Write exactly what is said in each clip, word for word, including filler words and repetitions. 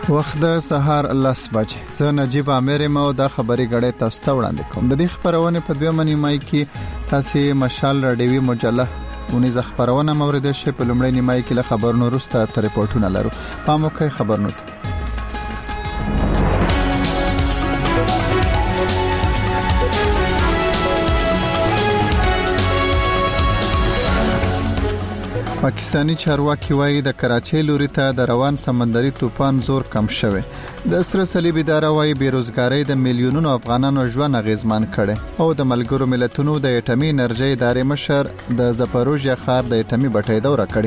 وخت د سهار لس بجې زه نجیب عامر مو د خبري غړې تاسو ته وړاندې کوم. د دې خبرونه په دویمه نیمای کې تاسو مشال رادیوي مجله ونیز خبرونه مورد شي په لومړی نیمای کې له خبرونو وروسته تر ریپورتونه لرو. پام وکړئ خبرونه. پاکستانی چارواکي وایي د کراچۍ لوري ته د روان سمندري طوفان زور کم شوی. د سره صلیب اداره وایي بیروزګاری د میلیونونو افغانانو ژوند اغیزمن کړي او د ملګرو ملتونو د اټومي انرژي ادارې مشر د زپروژیا ښار د اټومي بټۍ دوره کړي.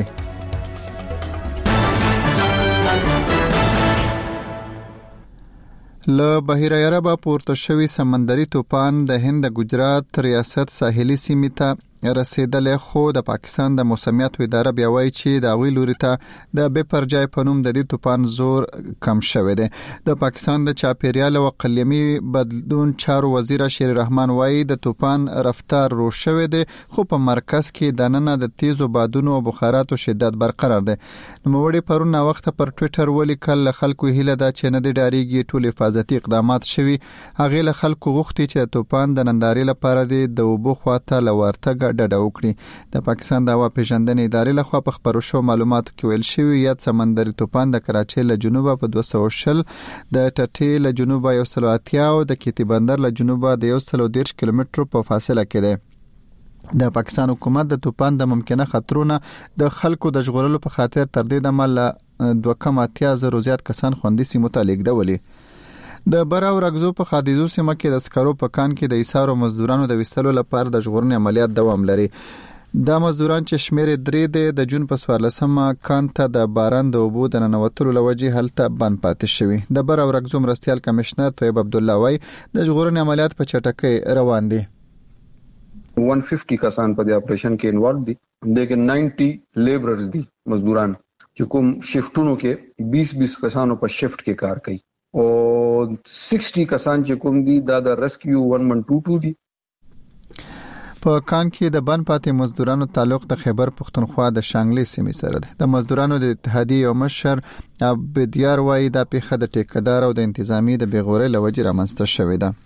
له بحیره عرب پورته شوی سمندري طوفان د هند ګجرات ریاست ساحلي سیمې ته رسیدل، خو د پاکستان د موسمیاتو اداره بیا وایي چې د اوی لوري ته د بپرجای پنوم د دې طوفان زور کم شوی دی. د پاکستان د چاپیریال او اقلیمي بدلون چارو وزیر شیر رحمان وایي د طوفان رفتار رو شوی دی، خو په مرکز کې د نن د تیزو بادونو او بخاراتو شدت برقرار دی. نوموړي پرون وخت پر ټوئیټر ولیکل خلکو هیله ده چې نه د ډاریږي ټول حفاظتي اقدامات شوي. هغه له خلکو غوښتي چې د طوفان د ننداري لپاره د اوبو خواته لورتګ ډډه وکړي. د پاکستان د هوا پیژندنې ادارې لخوا په خبرو شو معلوماتو کې ویل شوی یا سمندري طوفان د کراچۍ له جنوبه په دوه سوه شل، د ټټې له جنوبه یو سل اتیا او د کیتی بندر له جنوبه د یو سل دېرش کیلومترو په فاصله کې دی. د پاکستان حکومت د طوفان د ممکنه خطرونو د خلکو د ژغورلو په خاطر تر دې دمه دوه کم اتیا زره زیات کسان خوندي سیمو ته لیږدولي. د براو رګزو په خادیزو سیمه کې د سکرو په کان کې د ایثارو مزدورانو د وستلو لپاره د ژغورنې عملیات دوام لري. دا مزدوران چې شمیر درې دی د جون په څوارلسمه کان ته د باران د اوبو د ننوتلو لوجې هلته بند پاتې شوی. د براو رګزو مرستیال کمشنر طیب عبدالله وای د ژغورنې عملیات په چټکۍ روان دي. एक सौ पचास کسان په دې اپریشن کې انوالو دي، لیکن نوي لیبررز دي مزدوران چې کوم شفټونو کې بیس بیس کسانو په شفټ کې کار کوي او شصت کسان چې کوم دي دا د ریسکیو یک من دو دو دي. په کان کې د بن پاتې مزدورانو تعلق د خیبر پختونخوا د شانګلې سیمې سره ده. د مزدورانو د اتحادیې یو مشر عبدیار وایي د پیښه د ټیکدار او د انتظامی د بیغورۍ لوجې رامنځته شوې ده.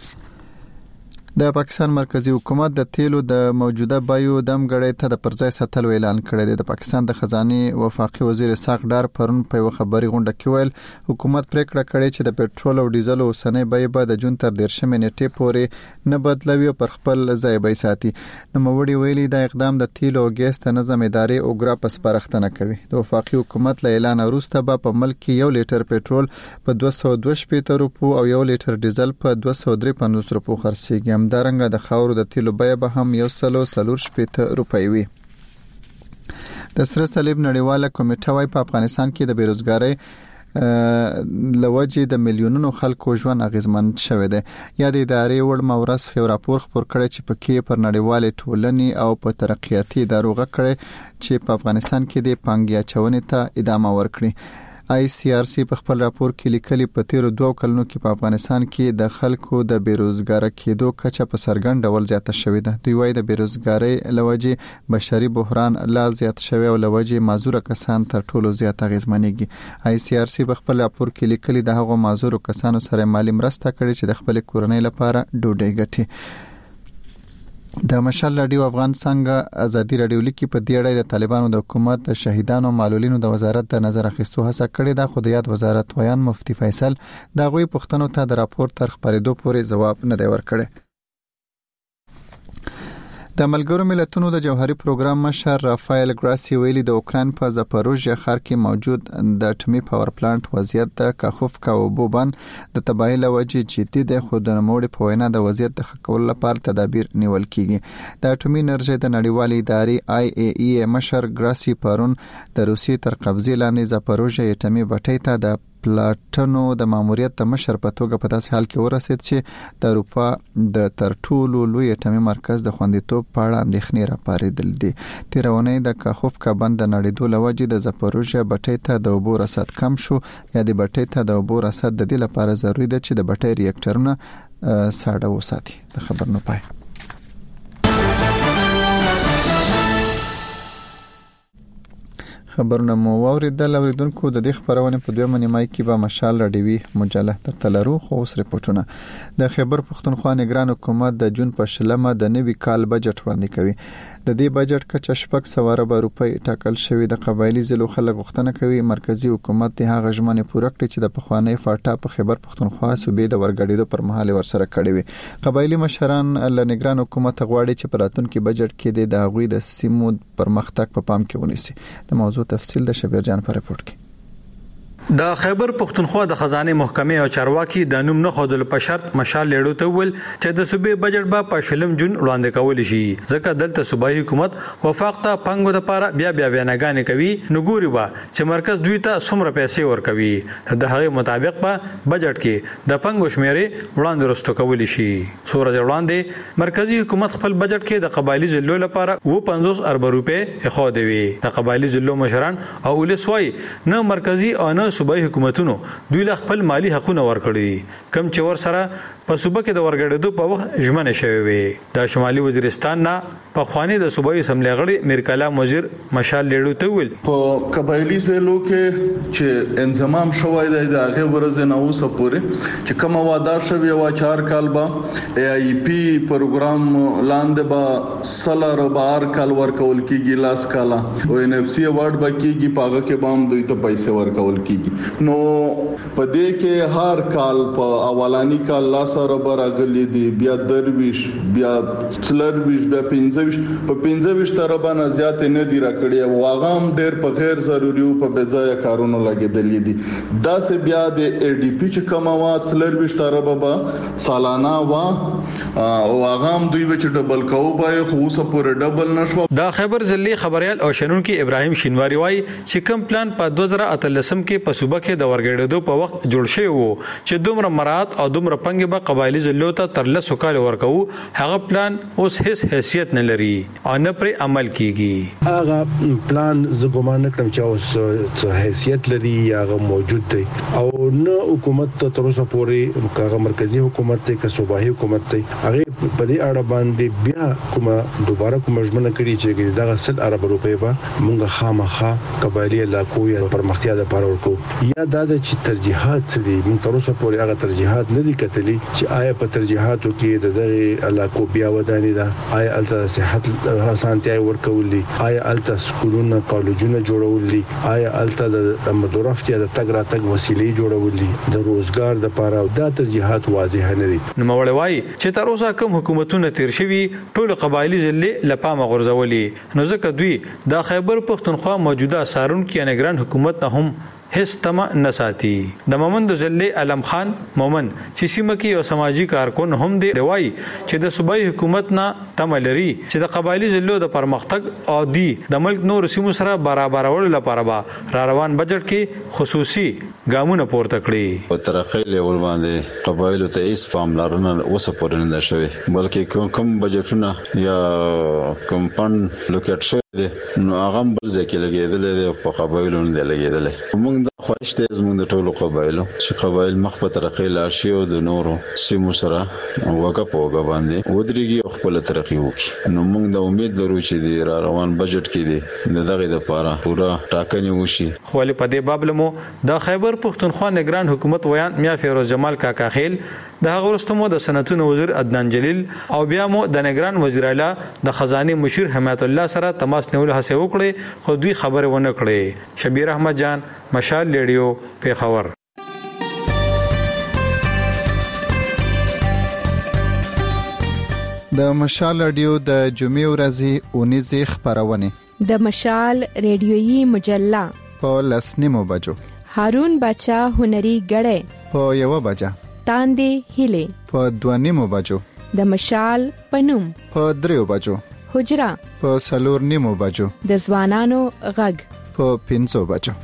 د پاکستان مرکزی حکومت د تیلو د موجوده بایو دم غړې ته د پرځای ساتلو اعلان کړی دی. د پاکستان د خزانه وفاقي وزیر اسحاق ډار پرون په یو خبري غونډه کې ویل حکومت پریکړه کړې چې د پېټرول او ډیزل اوسنۍ بیه به د جون تر دیرشمې نیټې پورې نه بدلوي او پر خپل ځای به ساتي. نوموړي ویلي دا اقدام د تیلو او ګیس د نظم ادارې او ګرا په سپارښتنه کوي. د وفاقي حکومت له اعلان وروسته به په ملک کې یو لیټر پېټرول په دوه سوه دوه شپېته روپو او یو لیټر ډیزل په دوه سوه درې پنځوس روپو خرڅېږي. همدارنګه د خاورو د تیلو بیه به هم یو سل څلور شپېته روپۍ وي. د سره صلیب نړیواله کمیټه وايي په افغانستان کې د بیروزګاری لوجې د میلیونونو خلکو ژوند اغیزمن شوی دی. یا د ادارې وړ مورس یو راپور خپور کړی چې پکې پر نړیوالې ټولنې او په ترقیاتي ادارو غکړي چې په افغانستان کې د پانګې اچونې ته ادامه ورکړي. آی سی آر سی په خپل راپور کې لیکلي په تیرو دوه کلونو کې په افغانستان کې د خلکو د بیروزګار کېدو کچه په څرګند ډول زیاته شوې ده. دوی وايي د بیروزګاری لوجې بشري بحران لا زیات شوی او لوجې معذور کسان تر ټولو زیات اغیزمنېږي. آی سی آر سی په خپل راپور کې لیکلي د هغو معذور کسانو سره مالی مرسته کړې چې د خپل کورنۍ لپاره ډوډۍ ګټي. د مشال رادیو افغان څنګه ازادي رادیو لیکي په دې اړه د طالبانو د حکومت د شهیدانو معلولینو د وزارت د نظر اخیستو هڅه کړې ده، خو د یاد وزارت ویان مفتی فیصل دا غوي پښتنو ته د راپور تر خبرېدو پورې جواب نه دی ورکړی. د ملګرو ملتونو د جوهري پروګرام مشر رافایل ګراسی ویلي د اوکراین په زپروژیا ښار کې موجود د اټومي پاور پلانټ وضعیت د کاخوفکا او بوبان د تباهي لوجې جدي دی، خو د نوموړي په وینا د وضعیت د ښه کولو لپاره تدابیر نیول کیږي. د اټومي انرژي د نړیوالې ادارې آی ای ای مشر ګراسی پرون د روسي تر قبضې لاندې زپروژیا اټومي بټۍ ته د پلاټنو د ماموریت د مشر په توګه په داسې حال کې ورسید چې د اروپا د تر ټولو لوی اټومي مرکز د خوندیتوب په اړه اندېښنې راپارېدل دي. تیرونی د کاخوفکا بند د نړیدو لوجې د زپروژیا بټۍ ته د اوبو رسد کم شو. یا د بټۍ ته د اوبو رسد د دې لپاره ضروري ده چې د بټۍ ریاکټرونه ساړه وساتي. د خبرونو پای. خبرونه مو واوریدل. اوریدونکو د دې خبرونه په دویمه نیمه کې به مشال راډیوي مجله درته لرو. خو اوس رپورټونه. د خیبر پښتونخوا نگران حکومت د جون په شلمه د نوي کال بجټ وړاندې کوي. د دې بجټ کچه شپږ سوه اربه روپۍ ټاکل شوی. د قبایلی ضلعو خلک غوښتنه کوي مرکزی حکومت د هغه ژمنې پوره کړي چې د پخوانی فاټا په خیبر پښتونخوا صوبې د ورګړېدو پر مهال ورسره کړی وي. قبایلی مشران له نگران حکومت غواړي چې په راتلونکي بجټ کې د هغوی د سیمو پرمختګ په پام کې ونیسي. د موضوع تفصیل د شبیر جان په رپورت کې. د خیبر پښتونخوا د خزانه محکمې او چارواکي د نوم نه خودل په شرط مشال لیړو ته ول چې د صوبې بجټ به په شلم جون وړاندې کول شي. ځکه دلته صوبایي حکومت وفاق ته پنګو د لپاره بیا بیا ویناګانې کوي. نو ګوري با چې مرکز دوی ته څومره پیسې ورکوي. د هغه مطابق په بجټ کې د پنګو شمیرې وړاندې رستو کول شي. سورج وړاندې مرکزی حکومت خپل بجټ کې د قبایلی ضلعو لپاره و پنځوس اربه روپۍ خو دی. د قبایلی ضلعو مشران او ولسوي نه مرکزی او نه صوبایي حکومتونو دوی له خپل مالی حقوقونه ورکړي کم چې ور سره په صوبه کې د ورګړېدو په وخت ژمنه شوی وي. د شمالي وزیرستان نه په خواني د صوبایي اسمبلی غړي میر کلام وزیر مشال لیړو ته ویل په قبایلی ضلعو کې چې انضمام شوی دی د هغه ورځ نه اوسه پورې چې کوم وعده شوی و چار کال به ای ای پی پروګرام لاندې به سلر بار کال ورکول کیږي لاس کاله او ان اف سی اوارد به کیږي پاغه کې بام دوی ته پیسې ورکول کیږي. نو په دې کې هر کال په اولانی کال لاس سره برغلی دی بیا درویش بیا څلرویش بیا پنځویش په پنځویش تربانه زیات نه دی راکړي او هغه هم ډېر په غیر ضروري او په بځای کارونو لګیدلې دي. دا سه بیا د ای ډی پی چې کومه څلرویش تربه سالانه وا او هغه هم دوی وچ ډبل کوو به خو اوسه پورې ډبل نشو. دا خبر ځلې خبريال او شنونکو ابراهيم شینواری وای چې کوم پلان په دوه زره اتلسم کې په صوبه کې د ورګړېدو په وخت جوړ شوی وو چې دومره مراد او دومره پنګ به قبایلی ضلعو ته تر لسو کال ورکو. هغه پلان اوس هیڅ حیثیت نه لري او نه پر عمل کیږي. هغه پلان زه ګومان نکړم چې اوس حیثیت لري یا هغه موجود دی او نه حکومت ته تر اوسه پورې هغه مرکزی حکومت ته که صوبایي حکومت ته هغه په دې اړه باندې بیا کومه دوباره کومه ژمنه کړي چې دغه سل ارب روپۍ به مونږه خامخا قبایلی علاقو یا پرمختیا لپاره ورکو. یا دا چې ترجیحات څه دي مونږ تر اوسه پورې هغه ترجیحات نه دي کتلي چې آیا په ترجیحاتو کې د دغه علاقو بیا ودانې ده آیا الته صحت اسانتیا ورکول دي آیا الته سکولونه کالجونه جوړول دي آیا الته د مدرفتیا د تګ راتګ وسیلې جوړول دي د روزګار د لپاره. دا ترجیحات واضح نه دي. نو مولوي چې تر اوسه کوم حکومتونه تیر شوي ټول قبایلی ضلع لپاره غورځولي. نو ځکه دوی د خیبر پښتونخوا موجوده سارون کې نگران حکومت نه هم هیڅ تمه نه ساتي. د مومند ضلع علم خان مومن چې سیمه کې یو سماجی کارکون هم دی وایي چې د صوبایي حکومت نه تمه لري چې د قبایلی ضلعو د پرمختګ او دی د ملک نور سیمو سره برابرولو لپاره به را روان بجټ کې خصوصي ګامونه پورته کړي. په ترقۍ لیول باندې قبایلو ته هیڅ پاملرنه اوسه پورې نه شوی بلکې کوم کوم بجټونه یا کوم فند لوکیټ شوی دی نو هغه بل ځکه لګیدل دي په قبایلو نه لګیدل. موږ د خوښ ته زموږ د ټولو قبایلو چې قبایل مخ په ترقۍ لاړ شي او د نورو سیمو سره وګه په وګه باندې ودرېږي او خپل ترقۍ وکړي. نو موږ د امید لرو چې د را روان بجټ کې دی د دغه لپاره پورا ټاکنې وشي. خو په دې بابلمو د خیبر پښتونخوا نگران حکومت ویان میا فیروز جمال کاکا خیل د هغه ورستمو د صنعتونو وزیر عدنان جلیل او بیا مو د نگران وزیر اعلی د خزانه مشیر حمایت الله سره تماس نیول هڅه وکړي خو دوی خبره ونه کړې. شبیر احمد جان مشال لیډیو پیښور. د مشال رادیو د جمعې ورځې اونیزه خبرونه د مشال ریډیویي مجله په لسنیمو بجو هارون بچا هنري غړې په یو بجا تاندې هله په دوانیمو بجو د مشال پنوم په دریو بجو حجرا په سلور نیمو بجو د ځوانانو غږ په پنځو بجو.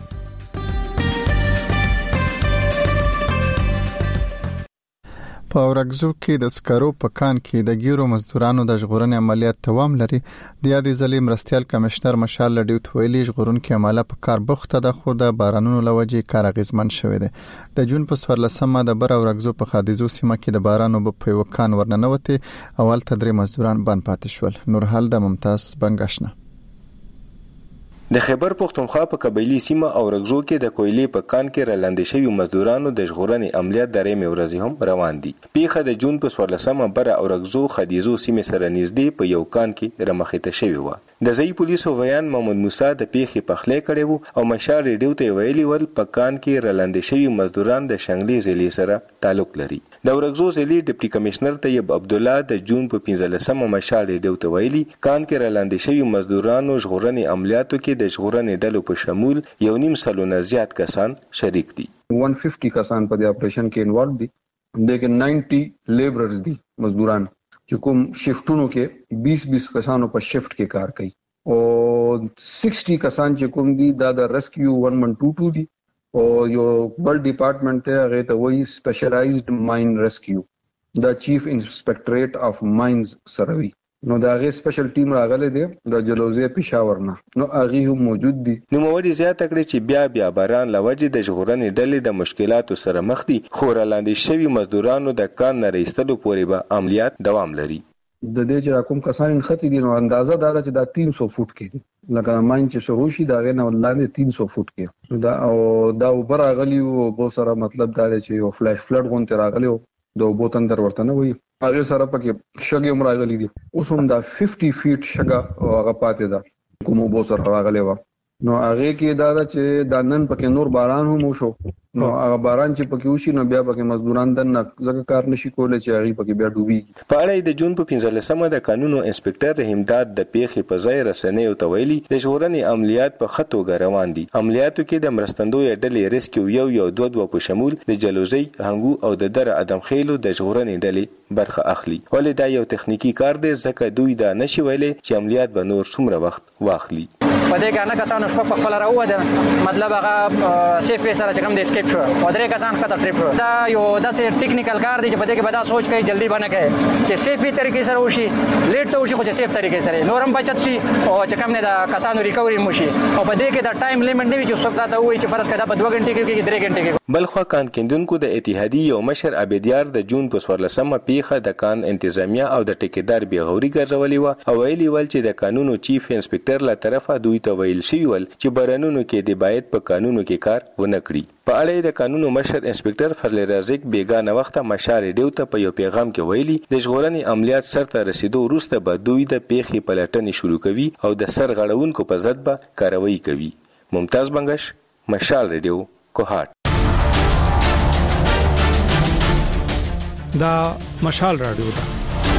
په ورغزو کې د سکرو په کان کې د ګیرو مزدورانو د ژغورنې عملیات دوام لري. د یادې ځلې مرستيال کمشنر مشال لډیو تویلی ژغورونکو عمله په کار بوخته ده خو د بارانونو لوجې کار غیزمن شوی دی. د جون په څوارلسمه د بر ورغزو په خادیزو سیمه کې د بارانو په یو کان ورننوته اول تدری مزدوران بند پاتې شول. نورحال د ممتاز بنگاشنه د خیبر پختونخوا په قبایلی سیمه او رګزو کې د کویلې په کان کې رالاندې شوي مزدورانو د ژغورنې عملیات درې ورځې هم روان دي. پیښه د جون په څوارلسمه بره او رګزو خدیزو سیمه سره نږدې په یو کان کې رمخته شوی و. د ځای پولیسو ویان محمد موسی د پیښې پخلې کړي وو او مشال ریډیو ته ویلي ول په کان کې رالاندې شوي مزدوران د شنګلې ضلع سره تعلق لري. د رګزو ضلع ډیپټي کمشنر طیب عبد الله د جون په پنځلسمه مشال ریډیو ته ویلي کان کې رالاندې شوي مزدورانو ژغورنې عملیاتو کې د ژغورنې ډلو په شمول یو نیم سلونه زیات کسان شریک دي. one hundred fifty کسان په دې اپریشن کې انوالو دي. دغه ninety لیبررز دي مزدوران چې کوم شفټونو کې بیس بیس کسانو په شفټ کې کار کوي او sixty کسان چې کوم دي دا د ریسکیو one one two two دي او یو بل ډپارټمنټ ته هغه ته وایي سپیشلایزډ ماین ریسکیو دا چیف انسپیکټریټ اف ماینز سروي. نو دا غي سپیشل ټیم راغله دي د جلوزه پېښور نه نو هغه هم موجود دي. نو موري زیاته کړی چې بیا بیا باران لوجه د ژغورنې ډلې د مشکلاتو سره مخ دي خو رالاندې شوي مزدورانو د کان نه رېستلو پورې به عملیات دوام لري. د دې چې کوم کسان ختی دي نو اندازه دا چې دا تین سو فوټ کې دي لکه ماین چې شروع شي دا غي نه لاندې تین سو فوټ کې دا او دا وبر غلی او بو سره مطلب دا چې یو فلاش فلډ غونته راغلی د وبو تندر ورته نه وي هغه سره پکې شګي عمر راغلي دي اوس هم دا fifty فیټ شګه هغه پاتې ده کوم وبو سره راغلی و نو هغه کې دا چې د نن پکې نور باران هم وشو نو هغه باران چې پکې وشي نو بیا پکې مزدوران د ځکه کار نشي کولای چې هغه پکې بیا ډوبي. په اړه د جون په پنځلسمه د قانونو انسپکټر رحیمداد د پیښې په ځای رسنیو ته ویلي د ژغورنې عملیات په خطو روان دي. عملیاتو کې د مرستندوی ډلې ریسکیو یو یو دوه دوه په شمول د جلوزي هنګو او د در ادم خېلو د ژغورنې ډلې برخه اخلي. ولې دا یو تخنیکی کار دی ځکه دوی دا نشي ویلي چې عملیات به نور څومره وخت واخلي. په دې کې نه کسانو شپه په خپل راووده مطلب هغه سیف سره چې کوم د اسکیپ شو او درې کسان خطر ټریپ شو. دا یو داسې ټیکنیکل کار دی چې په دې کې به دا سوچ کوي جلدی باندې کوي چې سیفي طریقې سره وشي لیټ ته وشي خو چې سیف طریقې سره نورم بچت شي او چې کوم نه د کسانو ریکوري مو شي او په دې کې دا ټایم لیمټ نه وي چې څوک دا وایي چې فرض کړه په دوه غنټې کې کې درې غنټې کې. بلخوا کان کیندونکو د اتحادیې یو مشر عبیدیار د جون په څوارلسمه پیښه د کان انتظامیه او د ټیکیدار بیغوري ګرځولې و او ویلي ول چې د قانونو چیف انسپکټر له طرفه دوی ته ویل شي چې بارانونو کې د باید په قانونو کې کار ونه کړي. په اړه د قانونو مشر انسپکټر فضل رازق بیگانه وخت مشال ډیو ته په یو پیغام کې ویلي د ژغورنې عملیات سرته رسیدو وروسته به دوی د پیښې پلټنې شروع کوي او د سر غړونکو په ضد به کاروایی کوي. ممتاز بنگش، مشال ریډیو، کوهات. دا مشال رادیو ده.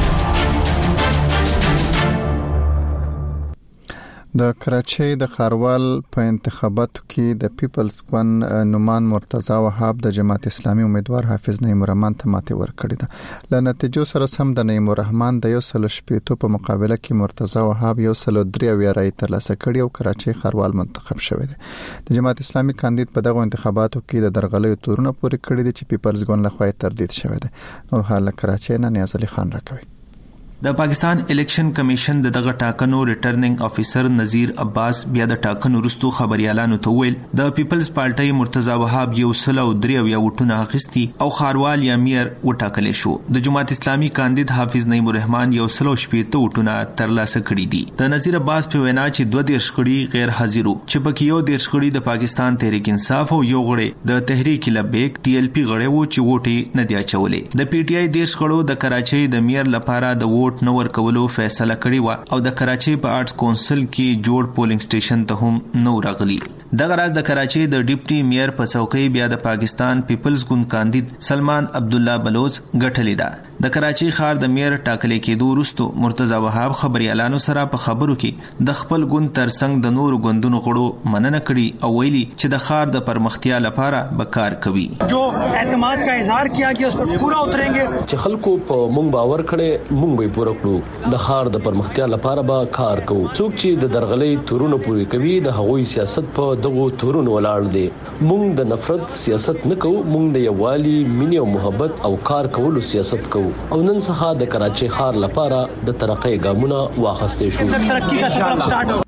د کراچۍ د خاروال په انتخاباتو کې د پیپلز ګوند نومان مرتضی وهاب د جماعت اسلامي امیدوار حافظ نعیم الرحمن ته ماتې ورکړې ده. له نتیجو سره سم د نعیم الرحمن د یو سل شپېتو په مقابله کې مرتضی وهاب یو سل درې اویا رای ترلاسه کړي او کراچۍ خاروال منتخب شوی دی. د جماعت اسلامي کاندید په دغه انتخاباتو کې د درغلیو تورونه پورې کړي دي چې پیپلز ګوند لخوا تردید شوی دی. نور حال کراچۍ نه نیاز علي خان راکوي. د پاکستان الیکشن کمیشن د دغه ټاکنو ریټرننګ افیسر نذیر عباس بیا د ټاکنو وروسته خبريالانو ته ویل د پیپلز پارټي مرتضی وهاب یو سل او درې اویا وټونه اخیستي او خاروال یا میر وټاکل شو. د جماعت اسلامي کاندید حافظ نعیم الرحمن یو سل او شپېته وټونه ترلاسه کړي دي. د نذیر عباس په وینا چې دوه دیرش غړي غیر حاضرو چې پکې یو دیرش غړي د پاکستان تحریک انصاف او یو غړي د تحریک لبیک ټي ال پی غړي وو چې ووټي نه دی اچولې. د پی ټی آی دیرش غړو د کراچۍ د میر لپاره د ووټ نور کولو فیصله کړې و او د کراچۍ په آرټس کونسل کې جوړ پولینګ سټیشن ته هم نو راغلي. دغه راز د کراچۍ د ډیپټي میئر په څوکۍ بیا د پاکستان پیپلز ګوند کاندید سلمان عبد الله بلوچ غټلې ده. د کراچۍ ښار د میئر ټاکلې کېدو وروسته مرتضی وهاب خبريالانو سره په خبرو کې د خپل ګوند ترڅنګ د نورو ګوندونو غړو مننه کړي او ویلي چې د ښار د پرمختیا لپاره به کار کوي. جو اعتماد کا اظهار کیا کہ اس پر پورا اترेंगे چې خلکو په مونږ باور کړي مونږ به پوره کړو. د ښار د پرمختیا لپاره به کار کوو. څوک چې د درغلې تورونو پوری کوي د هغوی سیاست په دغه تورونو ولاړ دي. مونږ د نفرت سیاست نه کوو. مونږ د یووالي مینې او محبت او کار کولو سیاست کوو او نن څخه د کراچۍ ښار لپاره د ترقۍ ګامونه واخیستل شو.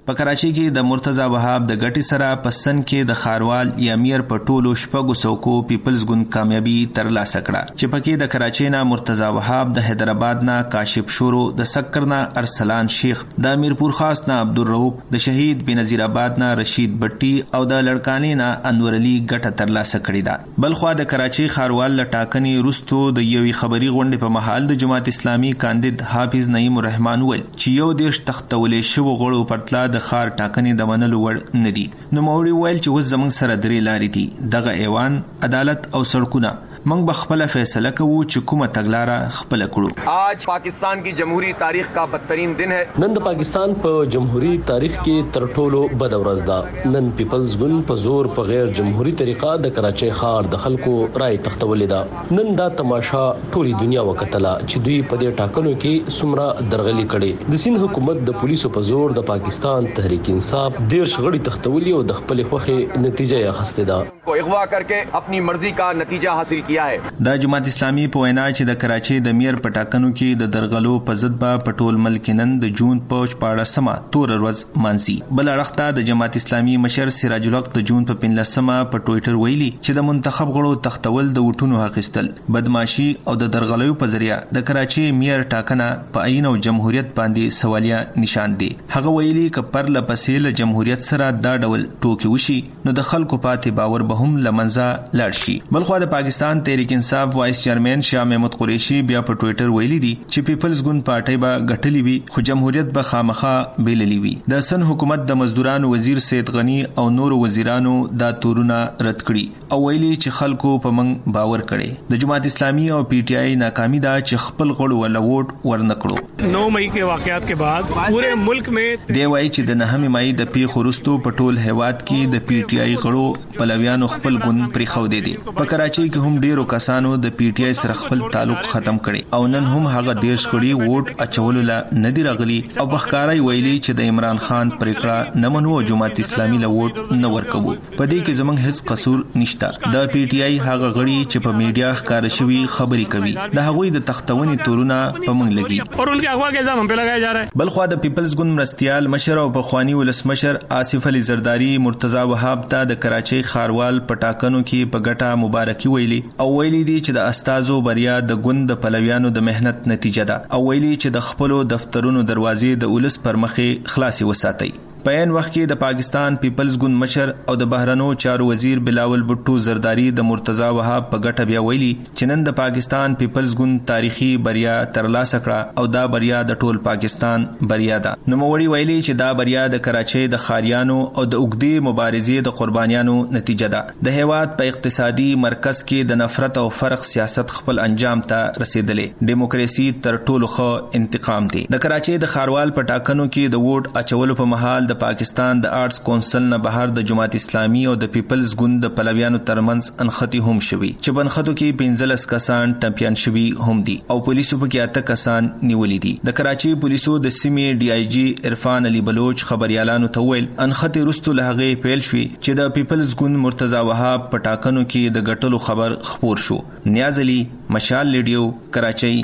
په کراچي کې د مرتضی وهاب د ګټي سره پسن کې د خاروال یا میر په ټولو شپږو سوکو پیپلز ګوند کامیابی ترلاسه کړه چې پکې د کراچي نه مرتضی وهاب، د حیدرآباد نه کاشف شورو، د سکر نه ارسلان شیخ، د میرپور خاص نه عبدالرؤوف، د شهید بنظیر آباد نه رشید بټي او د لړکانی نه انور علي ګټه ترلاسه کړې ده. بلخوا د کراچي خاروال لټاکنې رستو د یوې خبري غونډې په محل د جماعت اسلامي کاندید حافظ نعیم الرحمن ویل چې یو دیش تختولې شو غړو پرتلا د خار ټاکنې د منلو وړ نه دي. نو موري ویل چې وز زمنګ سره درې لارې دي، دغه ایوان، عدالت او سړکونه. منګ بخپل فیصله کوو چې کومه تګلاره خپل کړو. آج پاکستان کی جمهوری تاریخ کا بدترین دن ہے. نن د پاکستان په جمهوری تاریخ کې تر ټولو بد ورځ ده. نن پیپلز ګوند په زور په غیر جمهوری طریقه د کراچي ښار د خلکو رائے تختولې ده. نن دا تماشا ټولي دنیا وکټله چې دوی په دې ټاکنو کې سمرا درغلي کړي. د سین حکومت د پولیسو په زور د پاکستان تحریک انصاف ډیر شغړی تختولي او د خپل خوخه نتیجه یې اخیسته ده. کو اغوا کرکے اپنی مرضی کا نتیجہ حاصل کیا ہے. د جماعت اسلامي په وینا چې د کراچي د میر په ټاکنو کې د درغلو په ضد به په ټول ملک نن د جون په شپاړسمه تور ورځ مانسي. بل اړخته د جماعت اسلامي مشر سراج الحق د جون په پنځلسمه په ټوئیټر ویلي چې د منتخب غړو تختول د وټونو حقیقتل بدمعشي او د درغلو په ذریعہ د کراچي میر ټاکنه په عین او جمهوریت باندې سوالیه نشان دی. هغه ویلي ک پر لپسې له جمهوریت سره دا ډول ټوکی وشي نو د خلکو پاتې باور به هم لمنځه لاړ شي. بلخو د پاکستان تحریک انصاف وایس چیرمن شاه محمود قریشي بیا په ټوئیټر ویلي دي چې پیپلز ګوند پارټي به غټلی وي خو جمهوریت به خامخا بیللی وي. د سن حکومت د مزدورانو وزیر سید غنی او نور وزیرانو دا تورونه رد کړي او ویلي چې خلکو په منګ باور کړي. د جماعت اسلامي او پی ټی آی ناکامی دا چې خپل غړو ولا ووټ ورنکړو. نو مئی کے واقعات کے بعد پورے ملک میں دی وایي چې د نهمه مئی د پیښو وروسته په ټول هیواد کې د پی ټی آی غړو پلویانو خپل ګوند پرې خو دی دي. په کراچي کې هم ډیرو کسانو د پی ټی آی سره خپل تعلق ختم کړي او نن هم هغه دیش کړي ووټ اچولو لا ندی راغلي او بخکارای ویلي چې د عمران خان پریکړه نه منو جماعت اسلامي لا ووټ نه ورکوي. په دې کې زمونږ هیڅ قصور نشته. د پی ټی آی هغه غړي چې په میډیا ښکار شوی خبري کوي د هغوی د تختونې تورونه په موږ لګي اور ان کے اغوا کے الزام هم په لګایا جا رہا ہے. بلخوا د پیپلز ګوند مرستيال مشر او بخوانی ولسمشر آصف علي زرداری مرتضی وهاب ته د کراچي خاروال پټاکنو کې په ګټه مبارکي ویلي او ویلي دي چې د استادو بریا د ګوند د پلویانو د مهنت نتیجه ده او ویلي چې د خپل دفترونو دروازې د ولس پر مخې خلاصي وساتي. په عین وخت کې د پاکستان پیپلز ګوند مشر او د بهرنو چارو وزیر بلاول بټو زرداری د مرتضی وهاب په ګټه بیا ویلي چې نن د پاکستان پیپلز ګوند تاریخي بریا ترلاسه کړه او دا بریا د ټول پاکستان بریا ده. نو موړي ویلي چې دا بریا د کراچي د خاریانو او د اوګدي مبارزې د قربانیانو نتیجه ده. د هیواد په اقتصادي مرکز کې د نفرت او فرق سیاست خپل انجام ته رسیدلې. دیموکراسي تر ټولو ښه انتقام دی. د کراچي د خاروال په ټاکنو کې د ووټ اچولو په محل د پاکستان د آرټس کونسل نه بهر د جماعت اسلامي او د پیپلز ګوند د پلویانو ترمنځ انختی هم شوي چې بنخطو کې پنځلس کسان ټمپیان شوي هم دي او پولیسو په کې اته کسان نیولې دي. د کراچي پولیسو د سیمې ډي آی جی عرفان علي بلوچ خبريالانو ته ویل انختی رستو لهغه پیل شوي چې د پیپلز ګوند مرتضی وهاب په ټاکنو کې د غټلو خبر خبر شو. نیاز علي، مشال ریډیو، کراچي.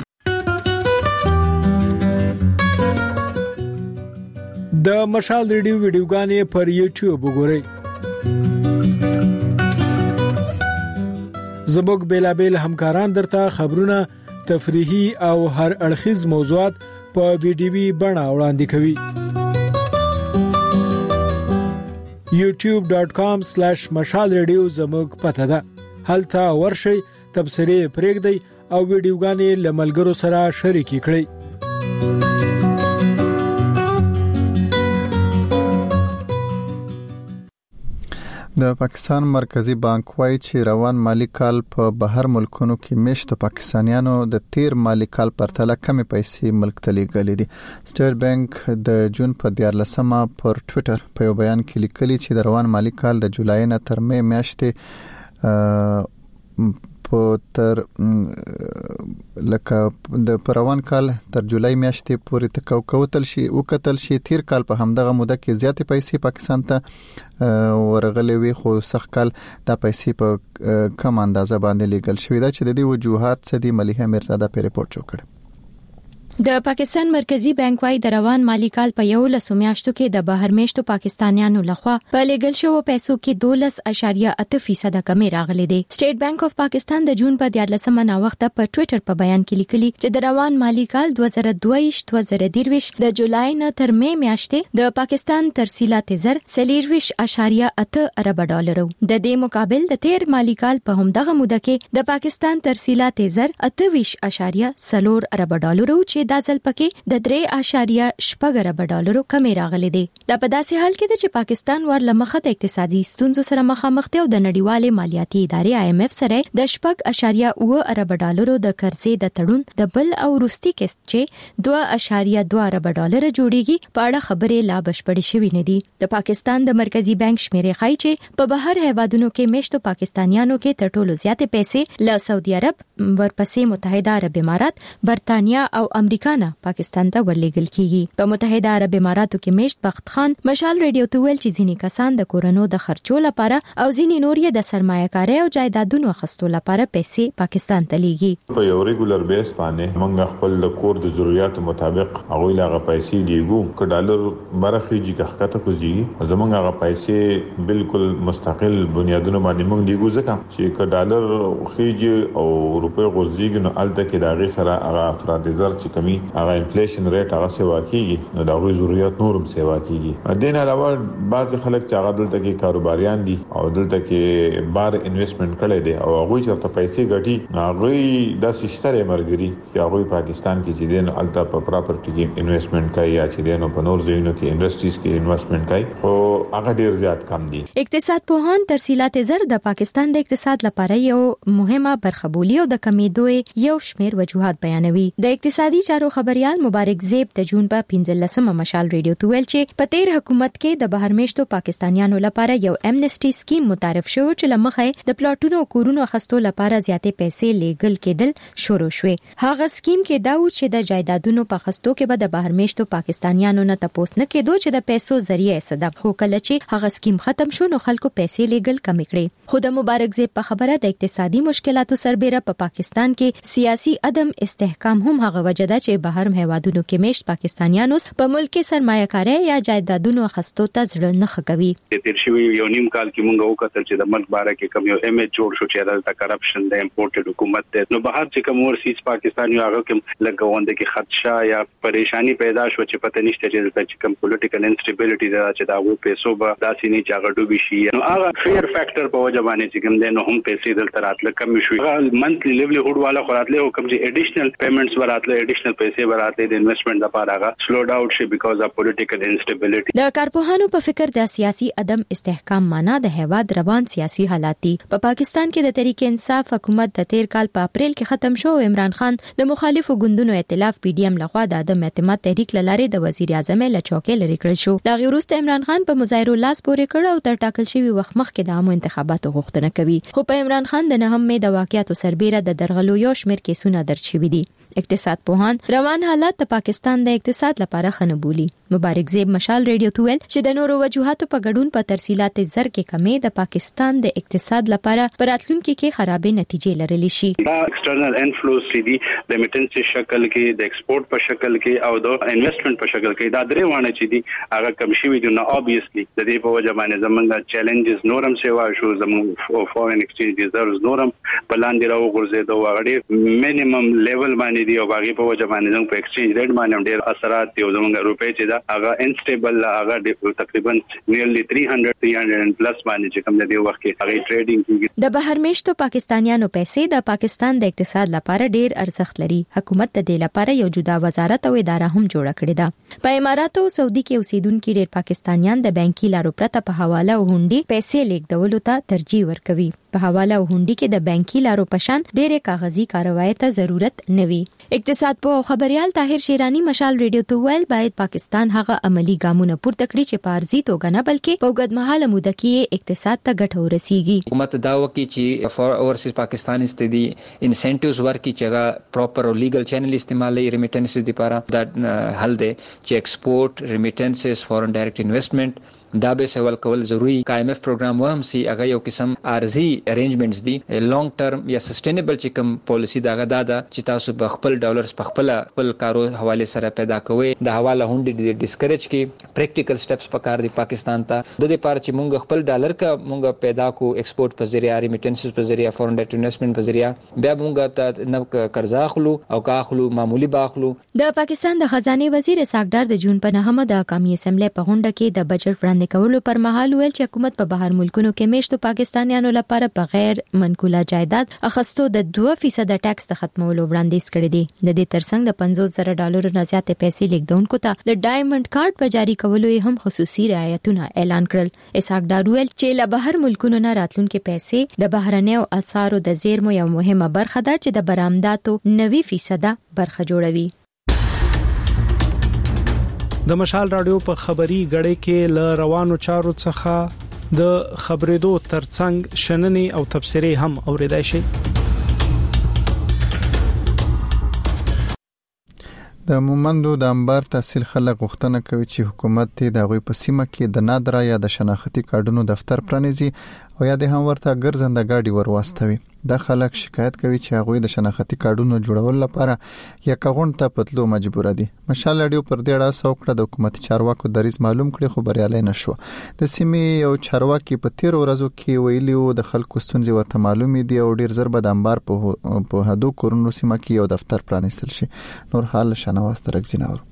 د مشال ریډیو ویډیوګانې پر یوټیوب وګورئ. زموږ بیلابل همکاران درته خبرونه، تفریحي او هر اړخیز موضوعات په ویډیوي بڼه وړاندې کوي. یوټیوب ډاٹ کام سلیش مشال ریډیو زموږ پته ده. هلته ورشئ، تبصرې پرېږدئ او ویډیوګانې له ملګرو سره شریکې کړئ. د پاکستان مرکزی بانک وايي چې روان مالی کال په بهر ملکونو کې میشتو پاکستانیانو د تیر مالی کال پرتله کمې پیسې ملک ته لیږلې دي. سټیټ بانک د جون په دیارلسمه پر ټوئیټر په یو بیان کې لیکلي چې د روان مالی کال د جولای نه تر مې میاشتې په تر لکه د پروان کال تر جولای میاشتې پورې تکو کوتل شي او کتل شي تیر کال په همدغه موده کې زیاتې پیسې پاکستان ته ورغلې وي خو سخت کال دا پیسې په کم اندازه باندې لیږل شوې ده چې د دې وجوهات څه دي. ملیحه میرزاده په ریپورت جوړ کړ. د پاکستان مرکزی بانک وايي د روان مالی کال په یو لسو میاشتو کې د بهر میشتو پاکستانیانو لخوا په لګل شو پیسو کې دولس اشاریه اته فیصد کمی راغلي دي. سټیټ بانک اف پاکستان د جون په دیارلسمه نا وخت په ټوئیټر په بیان کې لیکلي چې د روان مالی کال دوه زره دوه ویشت دوه زره درې ویشت د جولای نه تر مې میاشتې د پاکستان ترسیلات زر سلیرویش اشاریه اته ارب ډالر د دې مقابل د تیر مالی کال په همدغه موده کې د پاکستان ترسیلات زر اته ویشت اشاریه سلور ارب ډالر چې د ځل پکې د درې اشاریه شپږ ارب ډالرو کمی راغلي دي. دا په داسې حال کې ده چې پاکستان ور لمخه د اقتصادي ستونزو سره مخامخ دی او د نړیوالې مالیاتي ادارې آی ایم ایف سره د شپږ اشاریه اوه ارب ډالرو د قرضې د تړون د بل او روستي قسط چې دوه اشاریه دوه ارب ډالر جوړیږي په اړه خبرې لا بشپړې شوې نه دي. د پاکستان د مرکزی بانک شمیرې ښایي چې په بهر هیوادونو کې میشتو پاکستانیانو کې تر ټولو زیاتې پیسې له سعودي عرب ورپسې متحده عرب امارات برتانیا او امریکا نه پاکستان ته ورلېږل کیږي. په متحده عرب اماراتو کې میشت بخت خان مشال ریډیو ته ویل چې ځینې کسان د کورونو د خرچو لپاره او ځینې نور یې د سرمایه کاري او جایدادونو اخیستو لپاره پیسې پاکستان ته لیږي. په یو ریګولر بیس باندې موږ خپل د کور د ضرورتو مطابق هغه لاغه پیسې لیږو. ک ډالر برخه جی کخته کوزي زمونږ هغه پیسې بالکل مستقل بنیادونو باندې موږ لیږو ځکه چې ک ډالر خيجي او روپے غورځيږي نو الته کې دا غي سره هغه افراد زر چې کمی هغه انفلیشن ریټ هغه سیوا کیږي نو دا غوي ضرورت نورم سیوا کیږي. دین علاوه بعض خلک چې هغه دلته کې کاروباریان دي او دلته کې بار انویسټمنٹ کړي دي او هغه چرته پیسې ګټي هغه د سشتره مرګري چې هغه پاکستان کې چې دین الته په پراپرټي کې انویسټمنٹ کوي یا چې دین په نور ځایونو کې انډستریز کې انویسټمنٹ کوي خو هغه ډیر زیات کم دي. اقتصاد پوهان ترسیلات زر د پاکستان د اقتصاد لپاره یو مهمه برخه بولي او د کمیدوی یو شمیر وجوهات بیانوي. د اقتصادي چارو خبريال مبارک زیب د جون په پنځلسمه مشال ریډیو ته ویل چې په تیر حکومت کې د بهر میشتو پاکستانیانو لپاره یو امنیسټي سکیم متعارف شو چې لمخه د پلاټونو کورونو خستو لپاره زیاتې پیسې لیږل کېدل شروع شوې. هغه سکیم کې دا و چې د جایدادونو په خستو کې به د بهر میشتو پاکستانیانو نه تپوس نه کېدو چې د پیسو ذریعہ صدق خو کله چې هغه سکیم ختم شو نو خلکو پیسې لیږل کم کړي. خو د مبارک زیب په خبره د اقتصادي مشکلاتو سربېره په پاکستان کې سیاسي عدم استحکام هم هغه وجه ده چې بهر هیوادونو کې میشت پاکستانیانو په ملک کې سرمایه کاري یا جایدادونو خستو ته ځړ نه خکوي. تیر شوی یو نیم کال کې مونږ وکړل چې د ملک باره کې کوم یو امیج جوړ شو چې د کرپشن د امپورټډ حکومت ته نو بهر چې کوم ورسیز پاکستاني هغه کې لګوند کې خدشه یا پریشانی پیدا شو چې پته نشته چې کوم پولیټیکل انسټیبিলিټي دا چې دا وو پیسو به داسې نه چې هغه ډوبي شي نو هغه فیر فیکٹر په وجه باندې چې کوم دین هم پیسې دلته راتله کم شو هغه منثلی لیولهډ والا خوراتله حکم چې اډیشنل پیمنټس وراتله اډیشنل پیسې وراتله د انویسټمنٹ لپاره هغه سلو ډاون شي بیکاز اف پولیټیکل انسټیبিলিټي. د کارپوهانو په فکر د سیاسي عدم استحکام معنا د هیواد روان سیاسي حالات دي. په پاکستان کې د تحریک انصاف حکومت د تیر کال په اپریل کې ختم شو. عمران خان د مخالفو ګوندونو ائتلاف پی ډی ایم لخوا د عدم اعتماد تحریک لاره د وزیر اعظم له چوکۍ لري کړل شو. دا غیروست عمران خان په مظاهرو لاس پورې کړ او تر ټاکل شوی وخت مخکې د عامو انتخاباتو غوښتنه کوي. خو په عمران خان د نهم مې د واقعیتو سربېره د درغلو یو شمېر کیسونه درج شوي دي. اقتصاد پوهان روان حالات د پاکستان د اقتصاد لپاره خنه بولي. مبارک زیب مشال ریډیو ته ویل چې د نورو وجوهاتو په ګډون په ترسیلات زر کې کمې د پاکستان د اقتصاد لپاره پراتلونکو کې خرابې نتیجې لرلې شي. دا ایکسټرنل انفلوز دي د ریمیټنس شکل کې د ایکسپورټ په شکل کې او د انویسټمنٹ په شکل کې دا درې وانه چې دي هغه کم شوي دي نو obviously د دې په وجه باندې زمونږ چیلنجز نورم سیوا شو زمونږ فورن ایکسچینج ریزرవ్ز نورم بلاندې راو غورځېدو هغه مینیمم لیول باندې دی او باقي په وجه باندې زموږ په ایکسچینج ریټ باندې ډېر اثرات دي او زموږ روپے چې دا هغه انسټیبل هغه تقریبا نیرلی تین سو تین پلس باندې چې کوم د دې وخت کې هغه ټریډینګ کیږي. د بهر میشتو پاکستانیانو پیسې د پاکستان د اقتصاد لپاره ډېر ارزښت لري. حکومت د دې لپاره یو جدا وزارت او اداره هم جوړه کړې ده. په اماراتو او سعودي کې اوسیدونکو ډېر پاکستانیان د بانکي لارو پرته په حواله او هونډي پیسې لیږدولو ته ترجیح ورکوي. په حواله او هونډي کې د بانکي لارو پشان ډېرې کاغذي کاروایی ته ضرورت نه وي. اقتصاد په خبريال طاهر شیرانی مشال ریډیو ته ویل باید پاکستان هغه عملی ګامونه پورته کړي چې په ارزي توګه نه بلکې په اوږدمهاله موده کې اقتصاد ته ګټه ورسیږي. حکومت دا وکړي چې فار اورسیز پاکستان استدي انسنټیوز ورکړي چې هغه پراپر او لیګل چینل استعمالي ریمیټنسز لپاره دا حل دی چې ایکسپورټ ریمیټنسز فورن ډایرکټ انویسټمنٹ دا به سوال کول ضروری کا ایم ایف پروګرام وهم سي هغه یو قسم ارزي ارینجمنټس دي لانګ ټرم یا سسټینبل چې کوم پالیسی دغه دا چې تاسو په خپل ډالرز په خپل خپل کارو حواله سره پیدا کوئ د حواله هونډي ډیسکریج کې پریکټیکل سټیپس پکار دي پاکستان ته د دې لپاره چې مونږ خپل ډالر کا مونږ پیدا کو ایکسپورټ په ذریعہ ریمیټنسز په ذریعہ فورن ډایرکټ انویسټمنټ په ذریعہ بیا مونږ ته نو قرض اخلو او کا اخلو معمولی باخلو. د پاکستان د خزانه وزیر اسحاق د جون په نهمه د قومي اسمبلی په غونډه کې د بجټ وړاندې کولو پر مهال ویل چې حکومت په بهر ملکونو کې میشتو پاکستانیانو لپاره په غیر منقوله جایداد اخستو د دوه فیصد ټیکس د ختمولو وړاندیز کړی دی. د دې ترڅنګ د پنځوس زره ډالرو نه زیاتې پیسې لیږدونکو ته د ډایمنډ کارت په جاری کولو هم خصوصي رعایتونه اعلان کړل. اسحاق ډار ویل چې له بهر ملکونو نه راتلونکي پیسې د بهرنیو اسعارو د زیرمو یو مهمه برخه ده چې د برآمداتو نوي فیصد برخه جوړوي. د مشال رادیو په خبري غړې کې ل روانو چارو څخه د خبرېدو ترڅنګ شننې او تبصرې هم اوریدای شي. د مومندو د انبار تحصیل خلک غوښتنه کوي چې حکومت د غوي په سیمه کې د نادره یا د شناختی کارډونو دفتر پرانیزي او یا د هم ورته ګرځنده گاډي ورواستوي. د خلک شکایت کوي چې هغه د شناختی کارډونو جوړول لپاره یا کغون ته پتلو مجبور دي. مشال اډیو پر دې اړه څوکړه د حکومت چارواکو دریز معلوم کړي خو بریالي نشو. د سیمې یو چارواکي په تیر ورځو کې ویلیو د خلکو ستونزې ورته معلومې دي او ډیر زر به د انبار په په هدو کورونو سیمه کې یو دفتر پرانیستل شي. نور حال شنواز ترګزیناور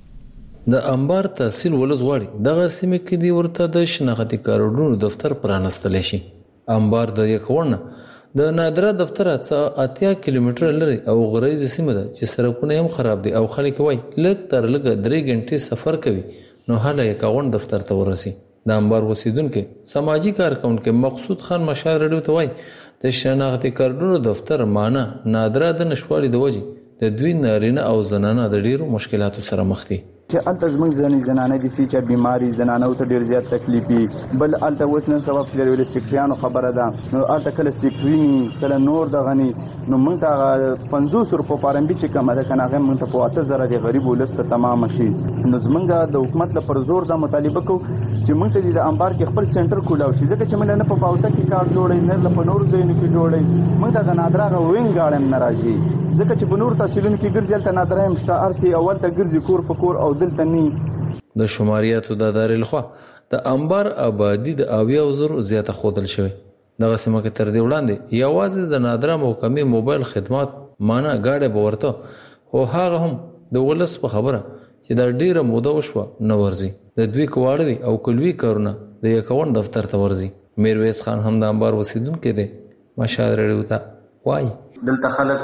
د انبار تحصیل ولز غواړي دغه سیمه کې دی ورته د شناختی کارډونو دفتر پرانستل شي. انبار د یکونه د نادره دفتر څخه اتیا کیلومتر لري او غریز سیمه ده چې سړکونه هم خراب دي او خلک وای لږ تر لږ درې غنټې سفر کوي نو حاله یکون دفتر ته ورسي. د انبار اوسیدونکو سماجی کارکونکو مقصود خان مشال رډیو ته وای د شناختی کارډونو دفتر معنا نادره د نشوالي د وجې د دوی نارینه او زنانه د ډیرو مشکلاتو سره مخ دي. چې الته زموږ ځنې زنانه دي چې بیماری زنانه ته ډیر زیات تکلیفي بل الته وسنن سبب چې ویل سیکریانو خبره ده نو الته کله سیکرین کله نور د غني نو موږ ته پنځوس روپو پارمبي چې کومه ده کنه هغه موږ ته په اته زره د غریب ولسته تمام شي. نو زمونږ د حکومت لپاره زور د مطالبه کو چې موږ ته د انبار کې خپل سنټر کولاو شي ځکه چې موږ نه په پاوټه کې کار جوړې نه په نور ځایونو کې جوړې موږ ته د نادره وینګ غاړم ناراضي ځکه چې په نور تحصیلونو کې ګرځي الته نادره هم شته ارتي اول ته ګرځي کور په کور او دلته نه. د شماریاتو د ادارې لخوا د انبار آبادی د اویا وزر زیاته خودل شوی. دغه سیمه کې تر دې وړاندې یوازې د نادره محکمې موبایل خدمات معنا گاډه بورته او هغه هم د ولس په خبره چې دا ډیره موده وشوه نو ورزي د دوی کوړوي او کلوي کارونه د یکون دفتر ته ورزي. میرویس خان هم د انبار وسیدونکو دی مشال رډیو ته وای دلته خلک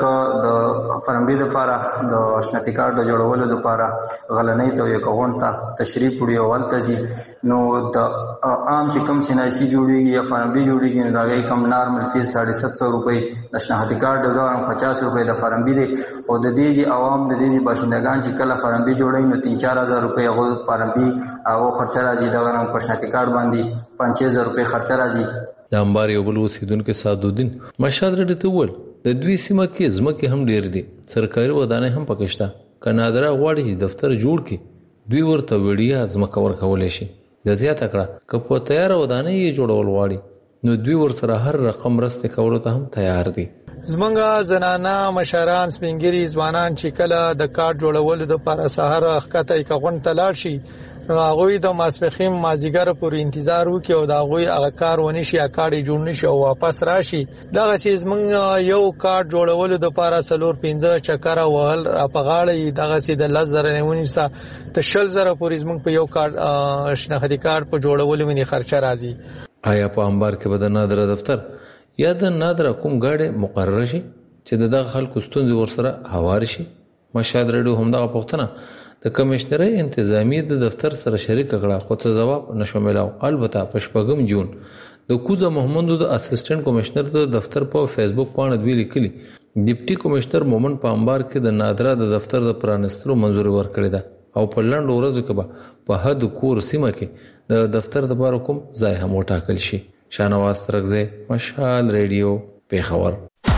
د فرمبي لپاره د شناختی کارت د جوړولو لپاره غلنۍ ته یو کوون ته تشریف وړي او ولته زی نو د عام چې کوم سیناسي جوړیږي یا فرمبي جوړیږي نو دا غي کم نارمل فیس ساڑھے سات سو روپۍ د شناختی کارت د پچاس روپۍ د فرمبي دی او د دې عوام د دې باشندگان چې کله فرمبي جوړي نو تین چار هزار روپۍ هغه فرمبي او خرچه راځي دا غنم په شناختی کارت باندې پنځه هزار روپۍ خرچه راځي. د انبار یو بل اوسیدونکو سعدالدین مشال رډی ته ول د دوی سیمه کې ځمکې هم ډیر دي سرکاري ودانۍ هم پکشته کنادره غواړي چې دفتر جوړ کړي دوی ورته وړیا ځمکه ورکول شي د زیاته کړه که په تیار ودانۍ جوړول غواړي نو دوی ور سره هر رقم رسته کولو ته هم تیار دي. زمونږه زنانا مشران سپینګری ځوانان چې کله د کارت جوړولو لپاره سحر حقته کغون تلاړ شي هغه د ماسپخیم مازیګر پورې انتظار وکي او دا غوي هغه کار ونی شي اکاړي جوړ نشي او واپس راشي. دغه سیز موږ یو کارت جوړولو د لپاره سلور پنځه چکر وهل په غاړه دغه سید د لزر نمونې سره د شل زره پورې موږ په یو کارت شناختی کارت په جوړولو منی خرچه راځي. آیا په انبار کې به د نادره دفتر یا د نادره کوم غاډه مقرره شي چې دغه خلکو ستونزې ورسره هوار شي؟ مشهد رډیو هم دغه پوښتنه د کمشنري انتظامی د دفتر سره شریک کړه خو څه جواب نشو ملاو. البته په شپږم جون د کوزه محمد د اسسټنټ کمشنر د دفتر په فیسبوک باندې دوی لیکلي ډیپټي کمشنر مومن په انبار کې د نادره د دفتر د پرانستلو منځوري ورکړی ده او په لنډ ورځو کې به په حد کور سیمه کې د دفتر د بارو کوم ځای هم وټاکل شي. شانواز ترغزه مشال ریډیو پیښور.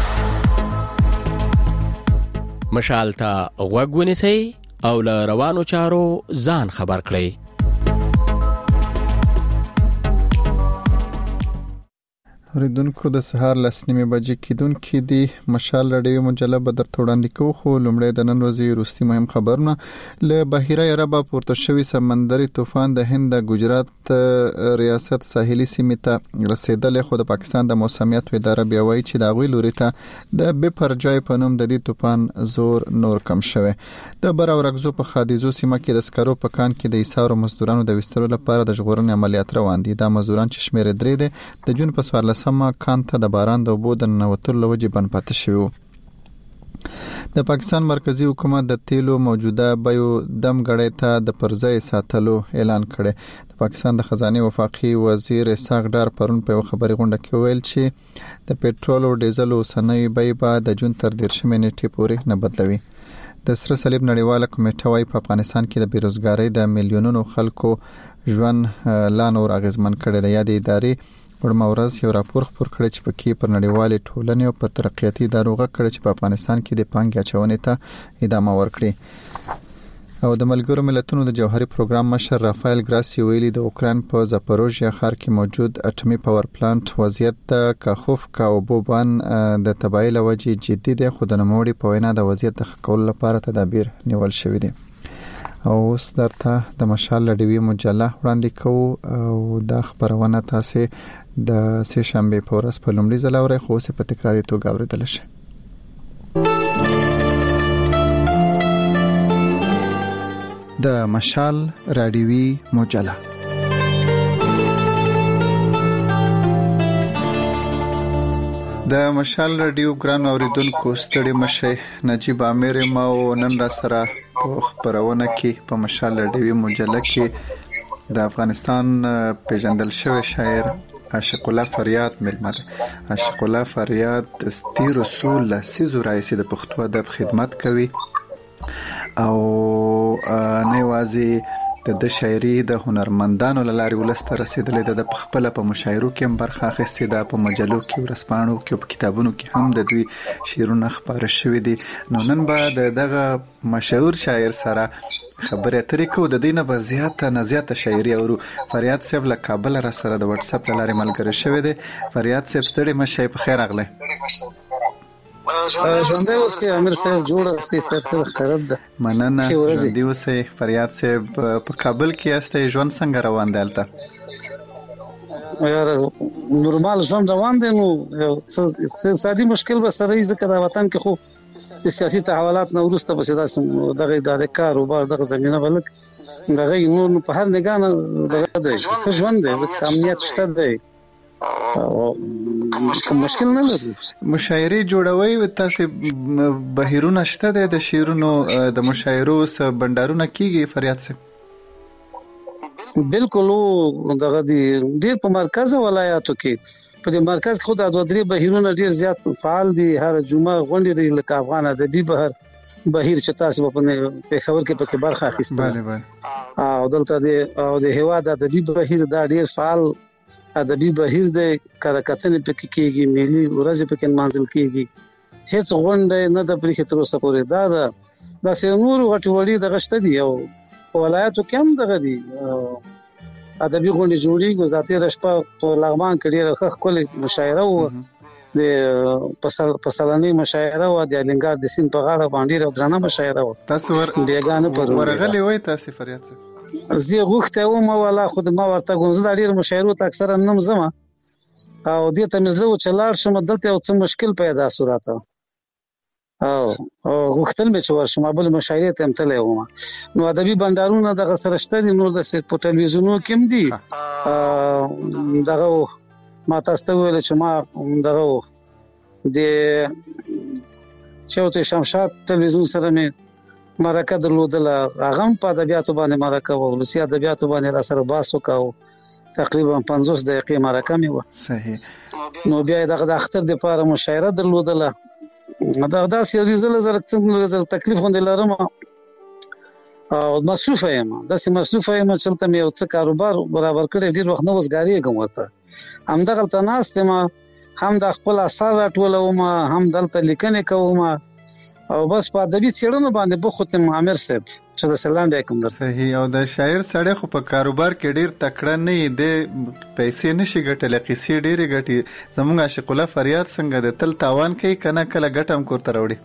مشال ته غوږ ونیسئ او له روانو چارو ځان خبر کړئ. ریدونکو د سهار لسنیمه بجې کېدونکې دی مشال رادیو مجله به درته وړاندې کوو، خو لومړی د نن ورځې وروستي مهم خبرونه. له بحیره عربه پورته شوي سمندري طوفان د هند د ګجرات ریاست ساحلي سیمې ته رسیدلی، خو د پاکستان د موسمیاتو اداره بیا وایي چې د هغوی لوري ته د بپرجای په نوم د دې طوفان زور نور کم شوی. د بر اورګزو په خادیزو سیمه کې د سکرو په کان کې د ایثارو مزدورانو د وستلو لپاره د ژغورنې عملیات روان دي. دا مزدوران چې شمېر درې دي د جون په څوارلسمه کان ته د باران د اوبو د ننوتلو له وجې بند پاتې شوي. د پاکستان مرکزی حکومت د تیلو موجوده بیو دم غړې ته د پرځای ساتلو اعلان کړي. د پاکستان د خزانه وفاقي وزیر اسحاق ډار پرون په خبري غونډه کې ویل چې د پېټرول او ډیزل اوسنوي بیې به د جون تر دیرشمې نیټې پورې نه بدلوي. د سره صلیب نړیواله کمیټه وايي په افغانستان کې د بیروزګاری د میلیونونو خلکو ژوند لا نور اغیزمن کړي. د یادې ادارې پرمه ورځ یو راپور خپور کړی چې پکې پر نړیوالې ټولنې او پر ترقیاتي ادارو غږ کړی چې په افغانستان کې د پانګې اچونې ته ادامه ورکړي. او د ملګرو ملتونو د جوهري پروګرام مشر رافایل ګراسی ویلي د اوکران په زاپاروژیا ښار کې موجود اټومي پاور پلانټ وضعیت ته کاخوفکا او بوبان د تبعیض لوجې جدي دی، خو د نوموړي په وینا د وضعیت د ښه کولو لپاره تدابیر نیول شوي دي. او اوس درته د مشال رادیو مجله وړاندې کوو او دا خبرونه تاسو د سه شنبه په ورځ په لومړي ځل اورئ، خو اوس په تکراري توګه اوریدل شي. د مشال رادیو مجله د مشال رادیو ګران اوریدونکو ستړي مشه، نجیب عامر ما او نن را سره په خبرونه کې په مشال رادیو مجله کې د افغانستان پیژندل شوی شاعر عاشق الله فریاد ملمر. عاشق الله فریاد ستی رسول لسیزو رئیس د پښتو ادب خدمت کوي او نه وازي د شاعري د هنرمندانو لاري ولسته رسیدلې د خپل په مشاعرو کې برخه اخیستې ده، په مجلو کې ورسپانو کې په کتابونو کې هم د دوی شعرونه خبره شوې دي. نو نن به دغه مشهور شاعر سره خبرې اترې کوو، د دې نه به زیاته نه زیاته شاعري اورو. فریاد صاحب له کابل را سره د واتس اپ لارې ملګری شوی دی. فریاد صاحب ستړي مشه، په خیر راغلی. ژوندۍ اوسئ امیر صاحب، جوړ اوسئ، سره خیرت ده. مننه. ژوندۍ اوسئ. فریاد صاحب په کابل کې یاستئ، ژوند څنګه روان دی هلته؟ یار نورمال ژوند روان دی، نو اقتصادي مشکل به سره یې ځکه د وطن کې خو د سیاسي تحولات نه وروسته به داسې دغه د کاروبار دغه زمینه ولک دغه نور په هر نګاه نه دغه دی ښه ژوند دی، ځکه امنیت شته دی او مشکل نه لري. مشاعري جوړوي تاسو بهیرونه شته د شعرونو د مشاعرو سره بندرونه کیږي فریاد صاحب؟ بالکل دغه دی ډیر په مرکز ولایاتو کې په دې مرکز کې خو د دوه درې بهیرونه ډیر زیات فعال دي. هر جمعه غونډې لري لکه افغان ادبي بهر بهیر چې تاسو په خبر کې پکې برخه اخیسته. بله بله. او دلته د او د هوا د ادبي بهیر دا ډیر فعال ادبي بهیر دی، کله کتنې پکې کېږي، ملي ورځې پکې منځل کېږي، هیڅ غونډه نه د پرې تر اوسه پورې دا ده. دا سه نور غټي وړي د غشته دي او ولایتو کې هم دغه دي ادبي غونډې جوړیږي. ذاتي رشپه په لغمان کې ډېره ښه ښکلې مشاعره وه، د پسلنۍ مشاعره وه، د الینګار د سیند په غاړه باندې یوه درنه مشاعره وه. تاسو ورغلي وای تاسو فریاد صاحب؟ زه غوښته وم ولا خو ما ورته کوم، زه د ډېر مشاعرو ته اکثره نه ځم او دې ته مې زه چې لاړ شم دلته یو څه مشکل پیدا شو راته او غوښتل مې چې ورشم بل مشاعرې ته هم تللی وم. نو ادبي بندرونه دغه سره شته دي، نور د په ټلویزیونونو کې هم دي. دغه ما تاسو ته ویل چې ما دغه د چوتې شمشاد ټلویزیون سره مې مرکه درلودله، هغه هم په ادبیاتو باندې مرکه وه، ولسي ادبیاتو باندې را سره بحث وکړو، تقریبا پنځوس دقیقې مرکه مې وه. صحیح. نو بیا دغه د اختر دپاره مشاعره درلودله، دغه داسې یو زه زه څنګه تکلیف غوندې لرم او مصروفه یم، داسې مصروفه یم چې هلته مې یو څه کاروبار برابر کړی، ډېر وخت نه وزګارېږم ورته. همدغلته ناست یم، هم د خپل اثار راټولوم، هم دلته لیکنې کوم او بس په ادبي څېړنو باندې بوخت عامر صاحب چې د سلاند کوم درته صحیح. او د شاعر سړی خو په کاروبار کې ډیر تکړه نه دی، پیسې نشي ګټلې، قصې ډېرې ګټي. زموږ عاشق الله فریاد څنګه د تل تاوان کوي کنه کله ګټم کور ته راوړي؟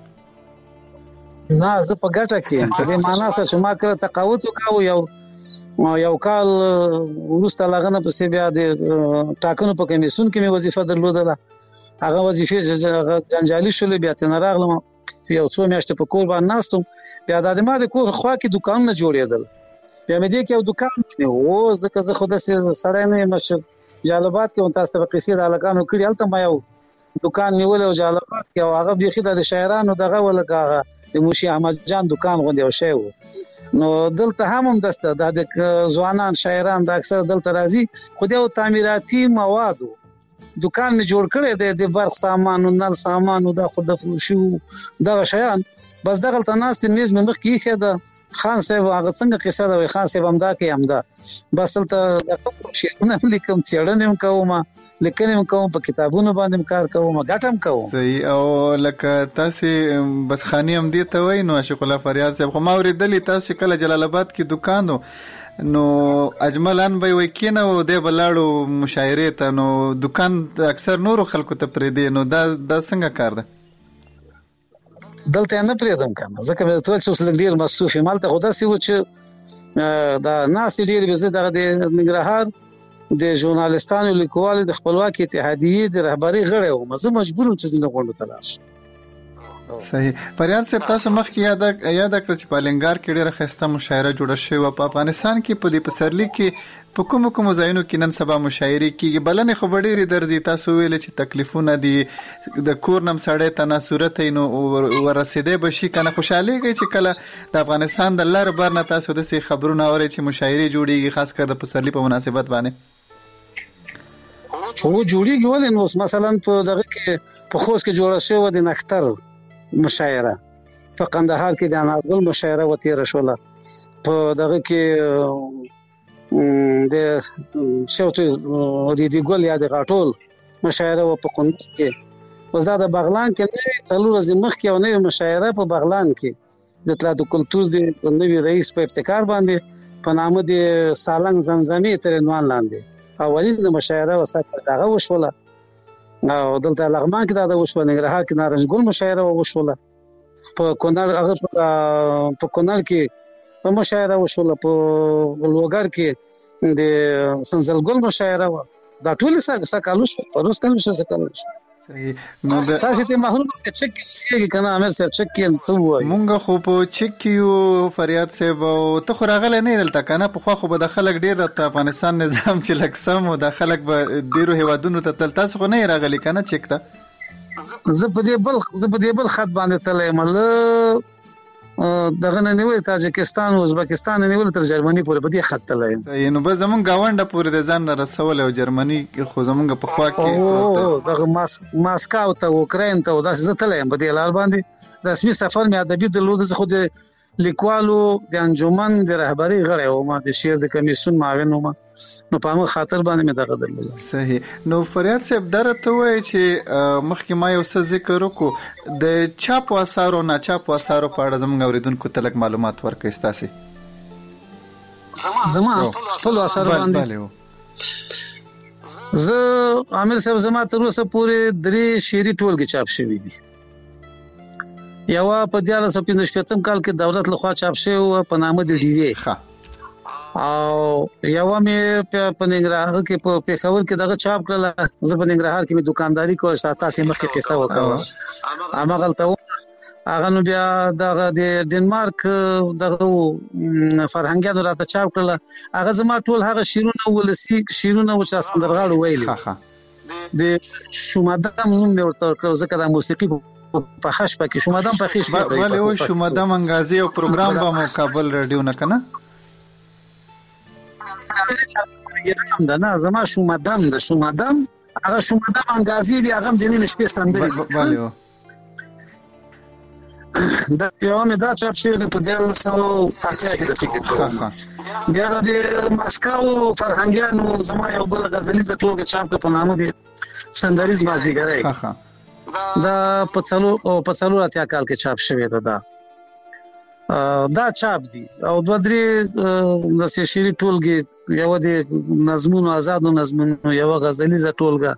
نه زه په ګټه کې په دې معنا سره چې ما کړه تقاوت وکاو یو یو کال وروسته لغنه په سی بیا د ټاکنو په کمیسیون کې مې وظیفه درلودله. هغه وظیفه چې جنجالي شولې بیا تنه راغلم یو څو میاشتې په کور باندې ناستم. بیا د ما د کور خوا کې دکانونه جوړېدل. بیا مې دې کې یو دکان نه و ځکه زه خو داسې سړی نه یم چې جالبات کې تاسو ته قصې د هلکانو کړي. هلته ما یو دکان نیولی و جالبات کې او هغه بیخي د شاعرانو دغه ولکه هغه د موشي احمد جان دکان غوندې یو شی و. نو دلته هم هم دسته د ځوانان شاعران د اکثر دلته راځي، خو د تعمیراتي موادو دکان می جوړ کړی دی، د برق سامان او نل سامان او د خود فروشي دغه شیان. بس دغه تناست میز مې مخ کې خېده خان صاحب هغه څنګه قصه دا وي خان صاحب همدا کې همدا بس تلته د شیرونه لیکم څېړنې کوم لیکنې کوم په کتابونو باندې کار کوم ګټم کوم. صحیح. او لکه تاسو بس خاني هم دي ته وای نو عاشق الله فریاد صاحب خو ما ورېدلې تاسو کله جلال آباد کې دکانو نو اجملان به وای کینه او د بلاړو مشاعره ته نو دکان اکثر نورو خلکو ته پرې دی نو دا د څنګه کار ده؟ دلته نه پرېدم کنه ځکه مې ټول څه لګیر مصروف مالته خدا سي و چې دا ناس ډیر به زه دغه د نګرهار د ژورنالستانو لیکوالو د خپلواکي اتحادیه د رهبری غړی وم، زه مجبور وم چې زنه غونډه تلاش. صحیح. فریاد صاحب تاسو مخکې یاد یاد کړ چې په لنګار کې ډیره خسته مشاعره جوړه شوې په افغانستان کې په دې پسرلی کې په کوم کوم ځایونو کې نن سبا مشاعرې کیږي؟ بلنې خو ډېری درځي. تاسو ویل چې تکلیفونه دي د کور نم سړی ته نه صورت نو ورسېدې بشي کنه خوشاليږي چې کله د افغانستان د لار بار نه تاسو د سي خبرونه اوري چې مشاعرې جوړيږي خاص کر د پسرلی په مناسبت باندې؟ او جوړیږي ولې نو مثلا په دغه کې په خوست کې جوړه شوې د نختر مشاعره، په قندهار کې د انارګل مشاعره وتیره شوله، په دغه کې د شوت ریدي ګل یا د غاټول مشاعره و په قندوز کې. وزدا د بغلان کې نه څلور ورځې مخکې او نه مشاعره په بغلان کې د اطلاعات کلتور د نوي رئیس په ابتکار باندې په نامه د سالنګ زمزمي تر عنوان لاندې اولین مشاعره وساتله دغه وشوله. او دلته لغمان کې دا وشوله، ننګرهار کې نارنج ګل مشاعره وشوله، په کونړ هغه په کونړ کې په مشاعره وشوله، په لوګر کې د سنزل ګل مشاعره و. دا ټول څه کالو شو په روز کالو شو څه کالو شو. صحیح. نو تاسو ته محروم ته چک کیږي کنه امیر صاحب چک کې څه وایي؟ مونږ خو په چک کیو فریاد صاحب او ته خو راغله نه دلته کنه په خو خو به د خلک ډیر د افغانستان نظام چې لکسم او د خلک به ډیرو هوادونو ته تل تاسو خو نه راغلی کنه چک ته؟ زه په دې بل زه په دې بل خط باندې تلې مله دغه نه نیول تاجکستان او ازبکستان نه نیول تر جرمني پورې په دې خط تلې. نو به زمون گاونډه پورې د ځان رسول او جرمني خو زمونږ په خوا کې دغه ماس ماسکاو ته اوکراین ته داسې زتلې په دې لار باندې رسمي سفر مې ادبي درلود. زه خو د لیکوالو د انجمن د رهبری غړی وم، د شعر د کمیسیون معاون وم، نو په هغه خاطر باندې مې دغه درلود. صحیح. نو فریاد صاحب درته وای چې مخکې ما یو څه ذکر وکړو د چاپ اثارو نه چاپ اثارو په اړه زموږ اوریدونکو ته لږ معلومات ورکړئ تاسو. زما ټول اثار باندې زه عامل صاحب زما تر اوسه پورې درې شعري ټولګې چاپ شوي دي. یو په دیارلس سو پنځه شپږم کال کې دولت لخوا چاپ شوی په نامه د ډیوی، او یو مې په ننګرهار کې په پېښور کې دغه چاپ کړل. زه په ننګرهار کې مې دکانداري کوم، تاسو مخکې قصه وکړه اما غلطه هغه نو بیا دغه د ډنمارک دغه فرهنګیانو راته چاپ کړل. هغه زما ټول هغه شیرونه ولسی شیرونه و چې سندرغاړو ویلي د شومادم نوم مې ورته کړو ځکه د موسیقي په خش پکې شومادم په خش پکې بله او شومادم انګازي او پروګرام به مقابل رادیو نه کنه دا نه زما شومادم د شومادم هغه شومادم انګازي دی هغه د نیم شپې سندري بله دا یو مې دا چاپ شوی په دیارلس سوه اتیا کې د فکر کوم. بیا د ماسکاو فرهنګیانو زما یو بل غزلیزه ټولګه چاپ کړه په نامه د سندریز مازدیګری. دا په څلور او په څلور اتیا کال کې چاپ شوی ده. دا دا چاپ دي او دوه درې د شعري ټولګې، یو د نظمونو آزادو نظمونو، یو غزلیزه ټولګه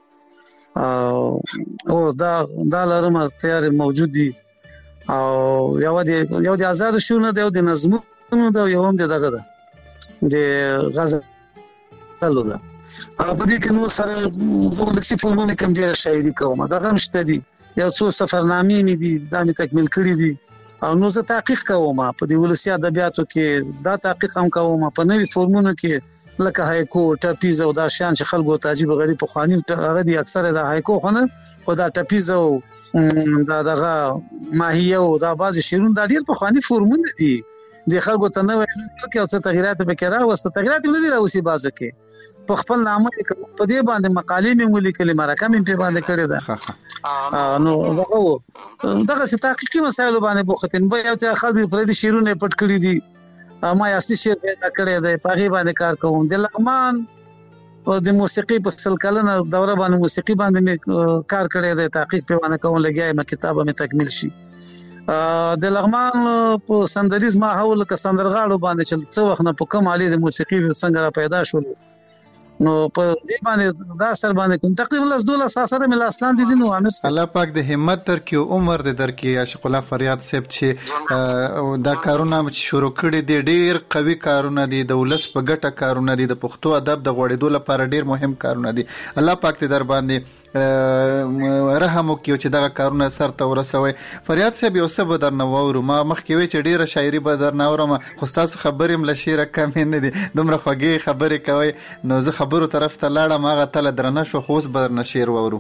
او دا دا لرم تیار موجود دي، او یو د یو د آزادو شعرونو دی، یو د نظمونو دی، یو هم د دغه ده د غزلو ده. په دې کې نو سره زه ولسی فورمونه کوم ډیره شاعري کوم، دا هم شته دي، یو څو سفرنامې مې دي دا مې تکمیل کړې دي، او نو زه تحقیق کوم په دې ولسی ادبیاتو کې، دا تحقیق هم کوم په نوې فورمونو کې، لکه هایکو، ټاپیز او دا شان چې خلکو ته عجیب غریب په خواني هغه دي، اکثره د هایکو خونه او دا ټاپیز او دا دغه ماهیه او دا بعضی شعرونه دا ډیر په خواني فورمونه دي، د خلکو ته نو کې او څه تغیرات به کړه واسطه تغیرات نه دي راوسی بازو کې په خپل نامه په دې باندې مقالې مې ولیکلې، مرکه مې په باندې کړې ده. نو دغه دغه څه تحقیقي مسایل باندې بوختین به یو ته خالد پردي شعرونه پټ کړی دي، ما یاسي شعر پیدا کړی دی، په هغه باندې کار کوم. د لغمان او د موسیقي په سل کلنه دوره باندې موسیقي باندې مې کار کړی دی، تحقیق په باندې کوم لګیای، ما کتابه مې تکمیل شي. د لغمان په سندریز ما حول ک سندرغاړو باندې چې څو وخت نه په کوم علي د موسیقي څنګه پیدا شول، نو په دې باندې دا سر باندې کوم تقریبا لاس دوله ساسره مل اصلان دي نو امر الله پاک د همت تر کې عمر د در کې عاشق الله فریاد صاحب چې دا کارونه شروع کړي دي، ډیر قوي کارونه دي، د ولس په ګټه کارونه دي، د پښتو ادب د غوړېدو لپاره ډیر مهم کارونه دي. الله پاک دې در باندې رحم وکړي چې دغه کارونه سر ته ورسوي. فریاد صاحب یو څه به درنه واورو، ما مخکې وی چې ډیره شاعري به درنه اورم، خو تاسو خبرې هم له شعره کمې نه دي، دومره خوږې خبرې کوي، نو زه خبرو طرف ته لاړم، هغه تله درنه شو، خو اوس به درنه شعر واورو.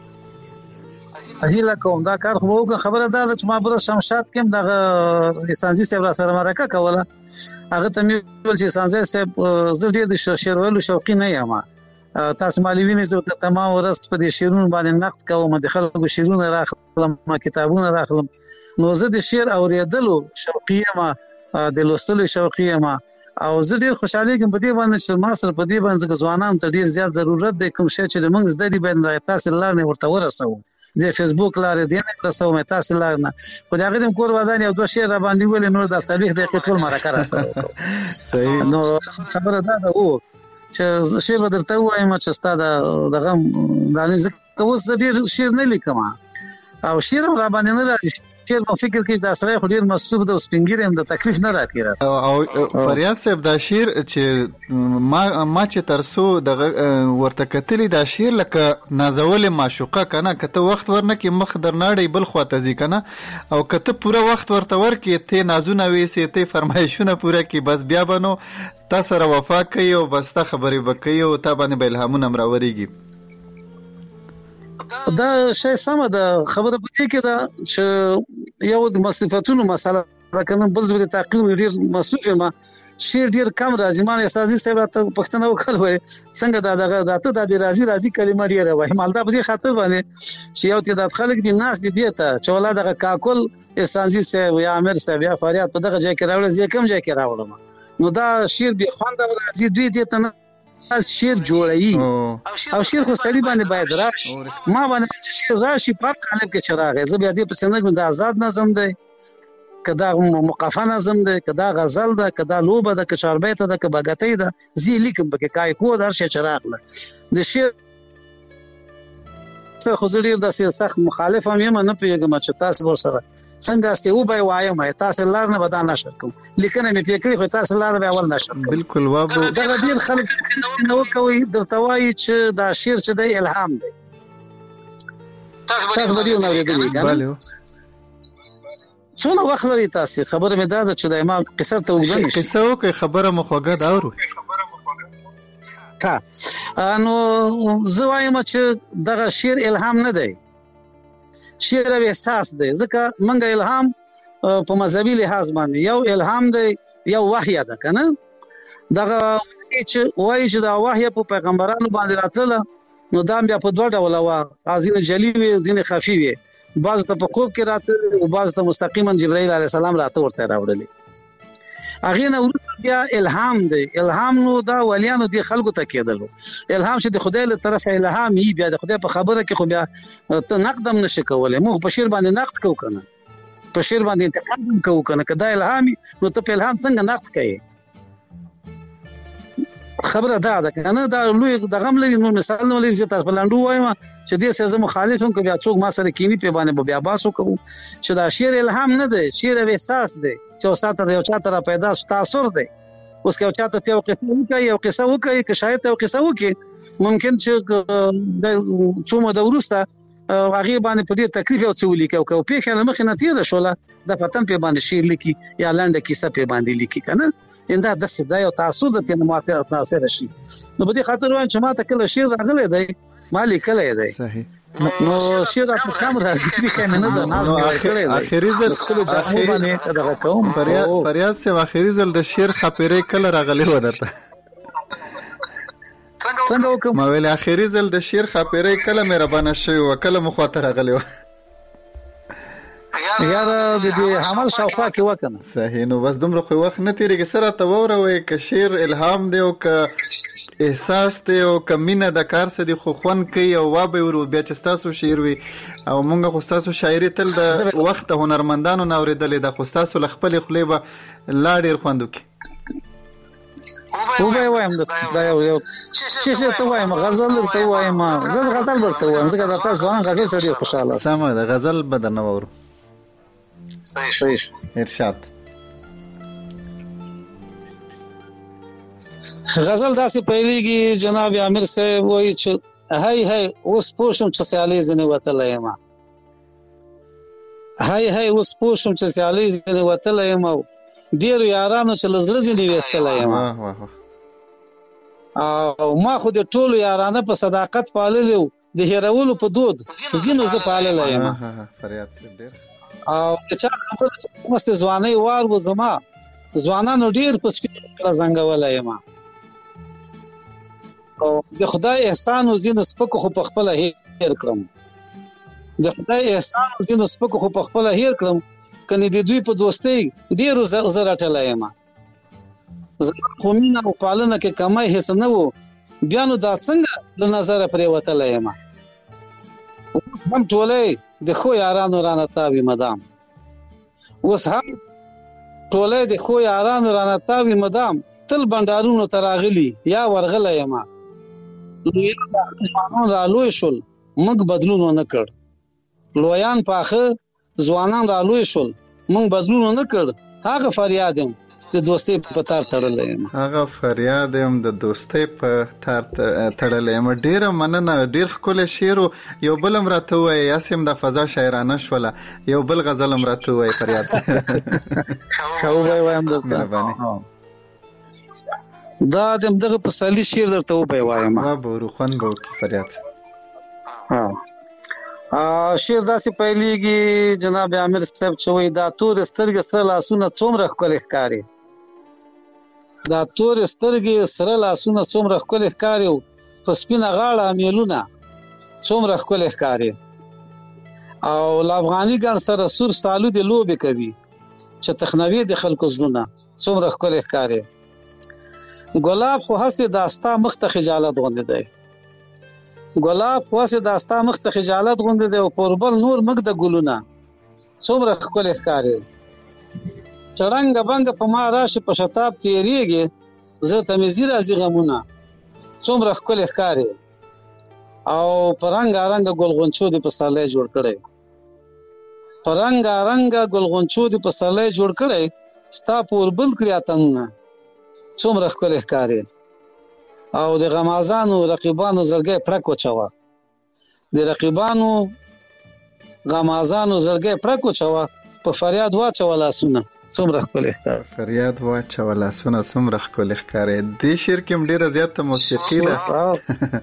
هیله کوم دا کار خو وګ خبره ده چې ما بر شمشاد کوم دغه سانزي صاحب را سره مرکه کوله، هغه ته مې ول چې سانزي صاحب زه ډیر د شعر ویلو شوقي نه یم، تاسو مالوینه زه تمام ورځ په دې شعرونو باندې نقد کوم، د خلکو شعرونه راخلم، ما کتابونه راخلم، نو زه د شعر اوریدلو شوقي یم، د لوستلو شوقي یم، او زه ډیر خوشاله کوم په دې باندې چې ما سره په دې باندې ځوانان ته ډیر زیات ضرورت دی، کوم شی چې موږ زده دي باندې تاسو لارنه ورته ورسو، د فیسبوک لارې دی نه رسو مې تاسو لارنه، خو دا غوډم کور ودان یو دوه شعر باندې ول نور د صالح دقیقه ټول مرکه راسو. صحیح، نو خبره ده او چې شعر درته وایم چې ستاد دغه دانې کوم ډیر شعر نه لیکم، او شعر را باندې نه راځي، شعر په فکر کې دا سره خو ډیر مصروف ده او سپینګری هم د تکلیف نه راکړي. او فریاد صاحب دا شعر چې ما ما چې ترسو د ورته کتلی دا شعر لکه نازول معشوقه کنه، کته وخت ورنه کې مخ درناړي بل خواته ځي کنه، او کته پوره وخت ورته ورکې ته نازونه وېسې ته فرمایشونه پوره کې، بس بیا بنو تاسو سره وفا کوي او بس تا خبرې وکړي او تا باندې به الهامونه مراوريږي. دا شی سمه ده، خبره په دې کې ده چې یو د مصرفاتونو مسله راکنه، بل ځل د تحقیق ډیر مصرف ما شعر ډیر کم راځي، ما اساسي صاحب ته پښتنه وکړ وای څنګه دا دغه داته د راځي راځي کلمه ډیره وای، مالدا په دې خاطر باندې چې یو ته د خلک دي ناس دي ته چې ولا دغه کاکل اساسي صاحب یا امیر صاحب یا فریاد په دغه ځای کې راوړل، زه کوم ځای کې راوړم، نو دا شعر به خوند راځي دوی دې ته شعر جوړي، او شعر خو سړي باندې باید راشي، ما باندې چې شعر راشي په قالب کې چراغ زه بیا دې په سند د آزاد نظم دی، کدا مقافه نظم دی، کدا غزل ده، کدا لوبه ده، که چاربیت ده، که بغتې ده، زی لیکم به کای کو در شي چراغ له د شعر څه خو زه ډیر د سخت مخالف هم یم، نه پیګم چې تاسو ور سره څنګه است یو به وایم تاسو لار نه بدانه شکم، لیکنه مې فکرې خو تاسو لار به اول نشم. بالکل وابو دا ډیر خلک نو کوي درته وایي چې دا شعر چې د الهام دی، تاسو به نو ورېدلی بله څونه وخت لري تاسو خبره مې دا چې د امام قصر ته وګورئ، قصه وکي خبره مخوګه دا ورو کا نو زه وایم چې دغه شعر الهام نه دی، شعر او احساس دی، ځکه منګه الهام په مذهبي لحاظ باندې یو الهام دی یو وحی ده کنه، دغه چې وایي چې دا وحی په پیغمبرانو باندې راتله، نو دا بیا په دوه ډول وا، ازینه جلی وي ازینه خفي وي، بعض ته په خوب کې راته او بعض ته مستقیما جبرائیل علیه السلام راته ورته راوړل، هغه نه ورته بیا الهام دی. الهام نو دا ولیانو دی خلکو ته کېدلو. الهام چې د خدای له طرفه الهام یې بیا د خدای په خبره کې خو بیا ته نقدم نشي کولای. موږ په شعر باندې نقد کوو کنه، په شعر باندې انتقاد کوو کنه. کدا الهام نو ته په الهام څنګه نقد کوي؟ خبره دا ده کنه. دا لوی د غم لري. نو مثال نو لري چې تاسو بلندو وایم چې دې سزا مخالفم کو بیا څوک ما سره کینی په باندې بیا باسو کوو چې دا شعر الهام نه دی، شعر احساس دی چې ساته یو چاته را پیدا تاثر دی. اوس که چاته ته یو قصه وکړي یو قصه وکړي که شاعر ته یو قصه وکړي ممکن چې د څو مو د ورسته هغه باندې په ډیر تکلیف او څولې کوي او په خیر مخ نه تیر شوله د پتن په باندې شعر لیکي یا لنډه کیسه په باندې لیکي کنه. انده د سدا یو تاسو د تنه ماته تاثیر شي. نو په دې خاطر وایم چې ما ته کله شعر راغلی دی مالی کله دی صحیح. نو شعر په کوم راځي دي کنه نه د ناز کړی دی. اخیری ځل اخیری باندې دغه کوم فریاد فریاد سه اخیری ځل د شعر خاطرې کله راغلی و درته؟ څنګه وکم؟ ما ویل اخیری ځل د شعر خاطرې کله مهربانه شوی و کله مخاطر راغلی و؟ یار د دې حمل شاوخوا کې وکنه. صحیح. نو بس دومره خو وخت نه تیریږي سره ته وروي ک شعر الهام دی او ک احساس دی او ک مینه د کار څه دی خو خون کوي او وابه ورو بیا چې تاسو شعر وي او مونږ خو تاسو شاعري تل د وخت هنرمندانو نوریدلې د خو تاسو خپل خلیبه لا ډیر خوندو کی او به وایم دا یو یو چې څه ته وایم غزل ته وایم زه غزل ورته وایم ځکه دا تاسو وان غزل سړي خوشاله سم ده غزل بدن ورو صحیح ارشاد. غزل داسې پیلېږي جناب عامر صاحب وایي چې هاي هاي اوس پوښم چې سیالي زنه وتلې ما هاي هاي اوس پوښم چې سیالي زنه وتلې ما ډیر یارانو چې لزلزي دی وستلې ما واه واه او ما خو د ټولو یارانه په صداقت پاللو د هیرولو په دود زینو ز پاللې ما. فریاد سه ډیر او چې خبره چې مست ځواني وار و زما ځوانانو ډیر په سپیره زنګولای ما او د خدای احسان او زین سپکو خو په خپل هیر کړم د خدای احسان او زین سپکو خو په خپل هیر کړم کني د دوی په دوستۍ ډیر زر اټلای ما زما قومینه او پالنه کې کمای هیڅ نه وو بیا نو دا څنګه له نظر پرې وتلای ما هم ټولې د خو یارانو رانه تاوی مدام اوس هم ټولې د خو یارانو رانه تاوی مدام تل بندارونو تراغلی یا ورغله ما لوی ځوانان را لوی شول موږ بدلون نه کړ لویان پاخه ځوانان را لوی شول موږ بدلون نه کړ هغه فریادم د دوستۍ په تار تړلې ما هغه فریادم د دوستۍ په تار تړلې ما. ډیر مننه ډیر خپل شعر یو بلم راته وای یاسم د فضا شاعرانه شوله یو بل غزل راته وای فریاد شاو وای وایم د مهرباني دا دم دغه په سالي شعر درته وای وایم ما به روخن بو فریاد ها ا شعر داسې پیلېږي جناب عامر صاحب چوي دا تور سترګې سره لاسونه څومره ښکلي ښکاري دا تور سترګې سره لاسونه څومره ښکلي ښکاري په سپینه غاړه میلونه څومره ښکلي ښکاري او ل افغاني ګان سره سور سالو د لوبې کوي چې تخنوي د خلکو زړونه څومره ښکلي ښکاري ګلاب خو هسې داستا مخ ته خجالت غوندې دی ګلاب خو هسې داستا مخ ته خجالت غوندې دی او پوربل نور مګ د ګلونه څومره ښکلي ښکاري چړنګ بنګ په ما راشي په شتاب تیریږي زه ته مې زیرا زی غمونه څومره ښکلي ښکاري او پرنګ رنګ ګلغونچو دی په سالې جوړ کړي پرنګ رنګ ګلغونچو دی په سالې جوړ کړي ستا پوربل کړیاتنه څومره ښکلي ښکاري او د غمازانو رقیبانو زړګي پړک وچوا د رقیبانو غمازانو زړګي پړک وچوا په فریاد واچولا سونه څومره ښکلي ښکاري فریاد واچولا سونه څومره ښکلي ښکاري د شعر کې ډیره زیاته موسیقي ده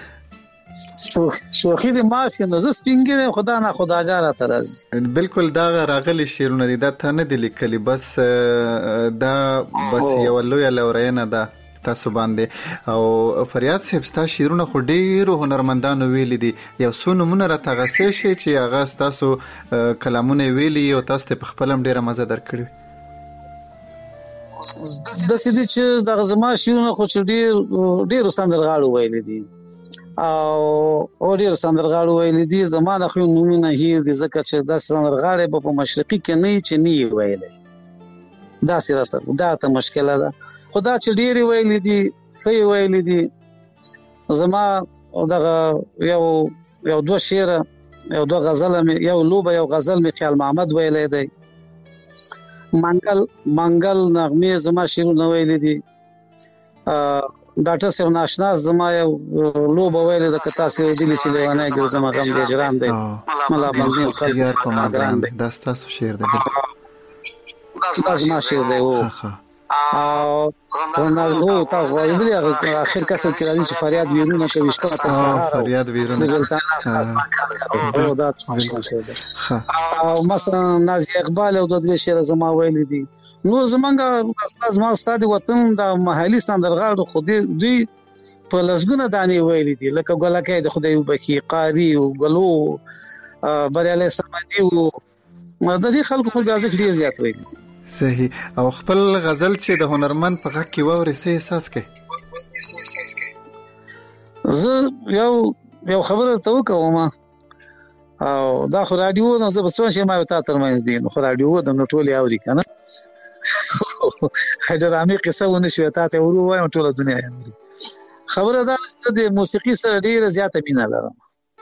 شوخی د مافیا نو زه سپینګره خدا نه خداګار ته راځي بالکل دا راغلی شعرونه دي دا ته نه دي لیکلي بس دا بس یو لوی لورینه ده تاسو باندې او فریاد صاحب ستا شعرونه خو ډیرو هنرمندانو ویلي دي یو څو نمونه راته غوښتل شي چې هغه تاسو کلامونه ویلي او تاسو ته په خپل هم ډیره مزه درکړي د سیدی چې د زما شیرونه خو چې ډیر ډیر سندرغاړو ویل دي او ډیر سندرغاړو ویل دي زمانه خو نمونه هیر دي ځکه چې د سندرغاړي په مشرقي کې نه چې نه ویلې دا سره دا ته مشکله ده خدا چې ډیر ویل دي فی ویل دي زما دغه یو یو دوه شعر یو دوه غزل یو لوبه یو غزل می خیال محمد ویلې دی منګل منګل نغمه زما شیرونه ویلې دي ډاکټر سیو ناشنا زما یو لوبه ویلې د کتا سیو دلی چې لیوانه ګر زما غم دې جران دی ملا باندې خيار په ما ګران دی دا تاسو شعر دی دا زما شعر دی او او ورنه تا وایي اخر کس کې راځي چې فریاد ویرونه کوي شپه تر سهار فریاد ویرونه او دا او مثلا نازي اقبال او د درې شعر زما ویل دي نو زمونږ زما استاد وطن د محلي سندرغاړو خو دوی په لسګونه دانې ویل دي لکه ګلکې د خدای وبخي قاری او ګلو بریاله سمدي او د دې خلکو خو غازک ډیر زیات ویل دي صحیح او خپل غزل چې د هنرمند په غږ کې ووري سه احساس کوي زه یو یو خبره ته وکوم او دا خو رادیو نو زه په څو شي ما ته ترمنځ دي نو خو رادیو د نټولي اوري کنه حیدرامي قصه ونه شو ته ورو وایم ټول دنیا اوري خبره دا چې د موسیقي سره ډیره زیاته مینه لرم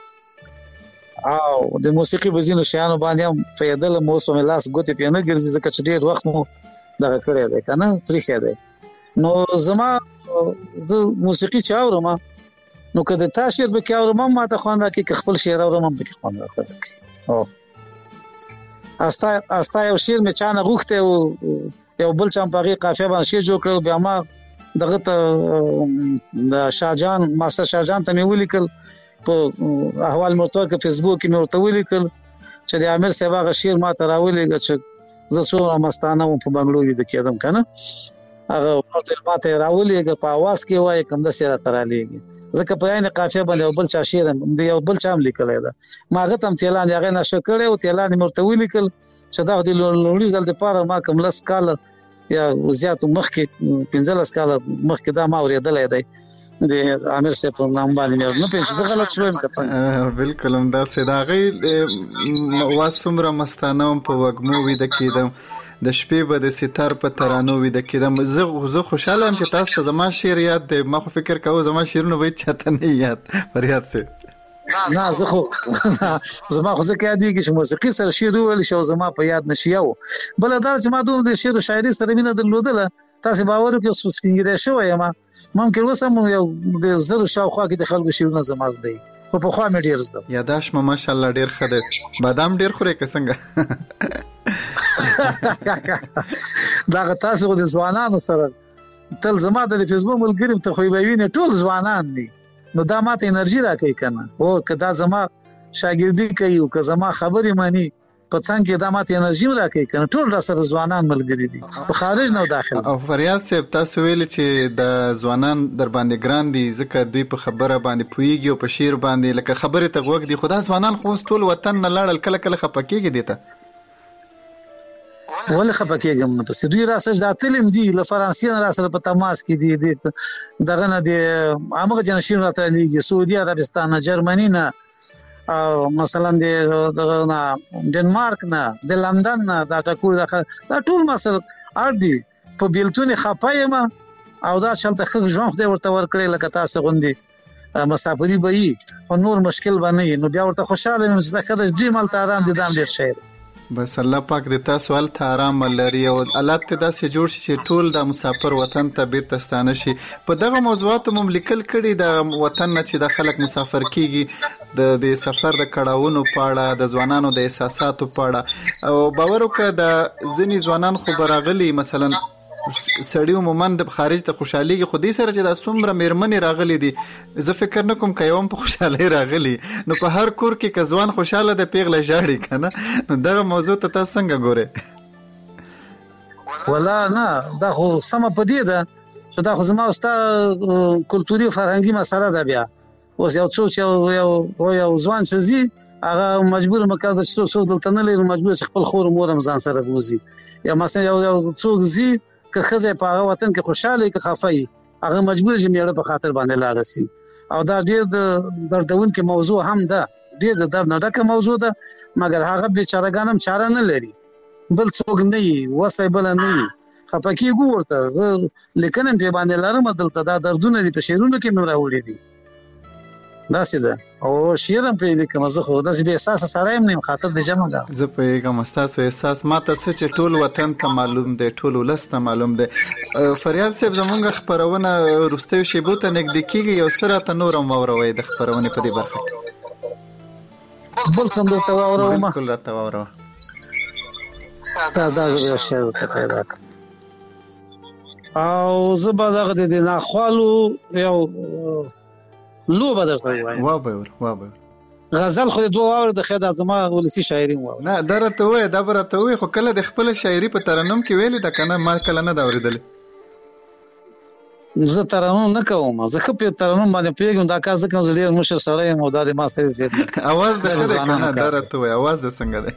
او د موسیقي بزینو شیانو باندې هم فیدل موسم لاس ګوتې په نه ګرځي ځکه چې ډیر وخت مو دغه کړی دی کنه تاریخ دی نو زما زه موسیقي چاورم نو کله تاسو به کاورم ما ته خوان راکې که خپل شعر اورم به خوان راته او استا استا یو شعر می چانه غوخته او یو بل چم پغی قافیه باندې شعر جوړ کړو بیا ما دغه ته د شاهجان ماستر شاهجان ته مې ولیکل په احوال مرتضی کې فیسبوک کې مې ورته ولیکل چې د امیر صاحب هغه شعر ما ته راولېږه چې زه څومره مستانه وم په بنگلور کې کېدم کنه هغه ورته ما ته راولېږه په आवाज کې وایي کوم د سره ترالېږي ځکه په عین قافیه باندې بل چا شعر دی یو بل چا لیکلی دا ما هغه تم تیلان هغه نشه کړي او تیلان مرته ولیکل چې دا د لوړی ځل د پاره ما کوم لس کال یا زیات مخکې پنځلس کال مخکې دا ما ورېدلې دی د امیر صاحب په نام باندې نه پېښ څه غلط شوم کته بالکل هم دا صداغي واسمره مستانه په وګمو وې د کېدم د شپې به د ستار په ترانو وې د کېدم زه زه خوشاله ام چې تاسو ته زما شعر یاد دی ما خو فکر کوم زما شعرونه وای چاته نه یاد فریاد سي نه زه خو زما خو ځکه یاد دي چې موسیقي سره شعر ویل شو زما په یاد نشیو بل دا چې ما دوه د شعر او شاعري سره مینه درلودله تاسو باور وکړئ چې سپینګری شوی یم ممکن وسم یو د زر شاوخوا کې د خلکو شیرونه زماز دی په په خوا مې ډیر زده یاداش ما ماشاءالله ډیر خده بادام ډیر خوري که څنګه دا تاسو د ځوانانو سره تل زما د فیسبوک ملګریم ته خو به ویني ټول ځوانان دي نو دا ماته انرژي راکوي کنه او کدا زما شاګردي کوي او که زما خبرې مانی په څنګه دا ماته انرژي راکوي کنه ټول را سره ځوانان ملګری دي په خارج نو داخل او فریاد صاحب تاسو ویل چې د ځوانان در باندې ګران دي ځکه دوی په خبره باندې پويږي او په شعر باندې لکه خبره ته غوږ دي خدا ځوانان خو ټول وطن نه لاړل کله کله خپکیږي دي ته ولې خپکیږم نو پس دوی راسه د اتلم دي له فرانسې نه راسه په تماس کې دي دغه نه دي امغه جنشین راته لیږي سعودي عربستان جرمني نه او مثلا د نه ډنمارک نه د لندن نه دا ټکو دا ټول مسل ار دي په بیلتون خپایم او دا چلته خغ ژوند دی ورته ور کړی لکه تاسو غوندي مسافری به وي خو نور مشکل باندې نو بیا ورته خوشاله یم چې کله دوی مال تاران دي دام ډیر شي بس الله پاک دې تاسو ول ته آرام لري او الله ته داسې جوړ شي چې ټول د مسافر وطن ته بیرته ستانه شي په دغه موضوعات مم لیکل کړي د وطن نه چې د خلک مسافر کیږي د د سفر د کړهونو پاړه د ځوانانو د احساساتو پاړه او باور وکړه د ځینی ځوانان خو براغلي مثلا سړی عموما د خارج ته خوشحالي خو دې سره چې د څومره میرمنې راغلي دي زه فکر نه کوم کيوم په خوشحالي راغلي نو په هر کور کې کزوان خوشاله د پیغله جاړي کنه نو دغه موضوع ته تاسو څنګه ګورئ ولا نه دا خو سم په دې ده چې دا خو زما واست کلتوري فرهنګي مسله ده بیا اوس یو څو چې یو یو ځوان چې زی هغه مجبور مکه چې څو دلته نه لري مجبور چې خپل خور مور هم ځان سره بوزي یا مثلا یو یو څو زی که خزه په هغه وطن کې خوشاله کې خفای هغه مجبور چې میړه په خاطر باندې لاړ شي او دا ډیر د دردونکو موضوع هم ده ډیر د درد نه ډکه موضوع ده مګر هغه بیچارهګانم چاره نه لري بل څوک نه وي وسای بل نه وي خپکی ګورته زه لیکنم په باندې لارم دلته دا دردونه دي په شیرونو کې مې راوړي دي دا سیده او شیرم په لیکم زه خو داسې به احساس سره هم نه خاطر د جمع ده زه په کوم تاسو احساس ماته څه چې ټول وطن ته معلوم دی ټول ولست معلوم دی فریاد صاحب زمونږ خبرونه روستي شیبو ته نږدې کیږي یو سره ته نورم وروي د خبرونه په دې برخه بل څه درته واورم بالکل راته واورم دا دا یو شی ته پیدا او زه به دغه د ناخوالو یو لو به درته وایم وا به وا به غزل خو د دوه اور د خدای زما ولسی شاعري و نه درته وای دا برته وای خو کله د خپل شاعري په ترنم کې ویل د کنه ما کله نه دا اوریدل زه ترنم نه کوم زه خو په ترنم باندې پیګم دا کار ځکه زه ډیر مشر سره یم او دا د ما سره زیات اواز د کنه درته وای اواز د څنګه ده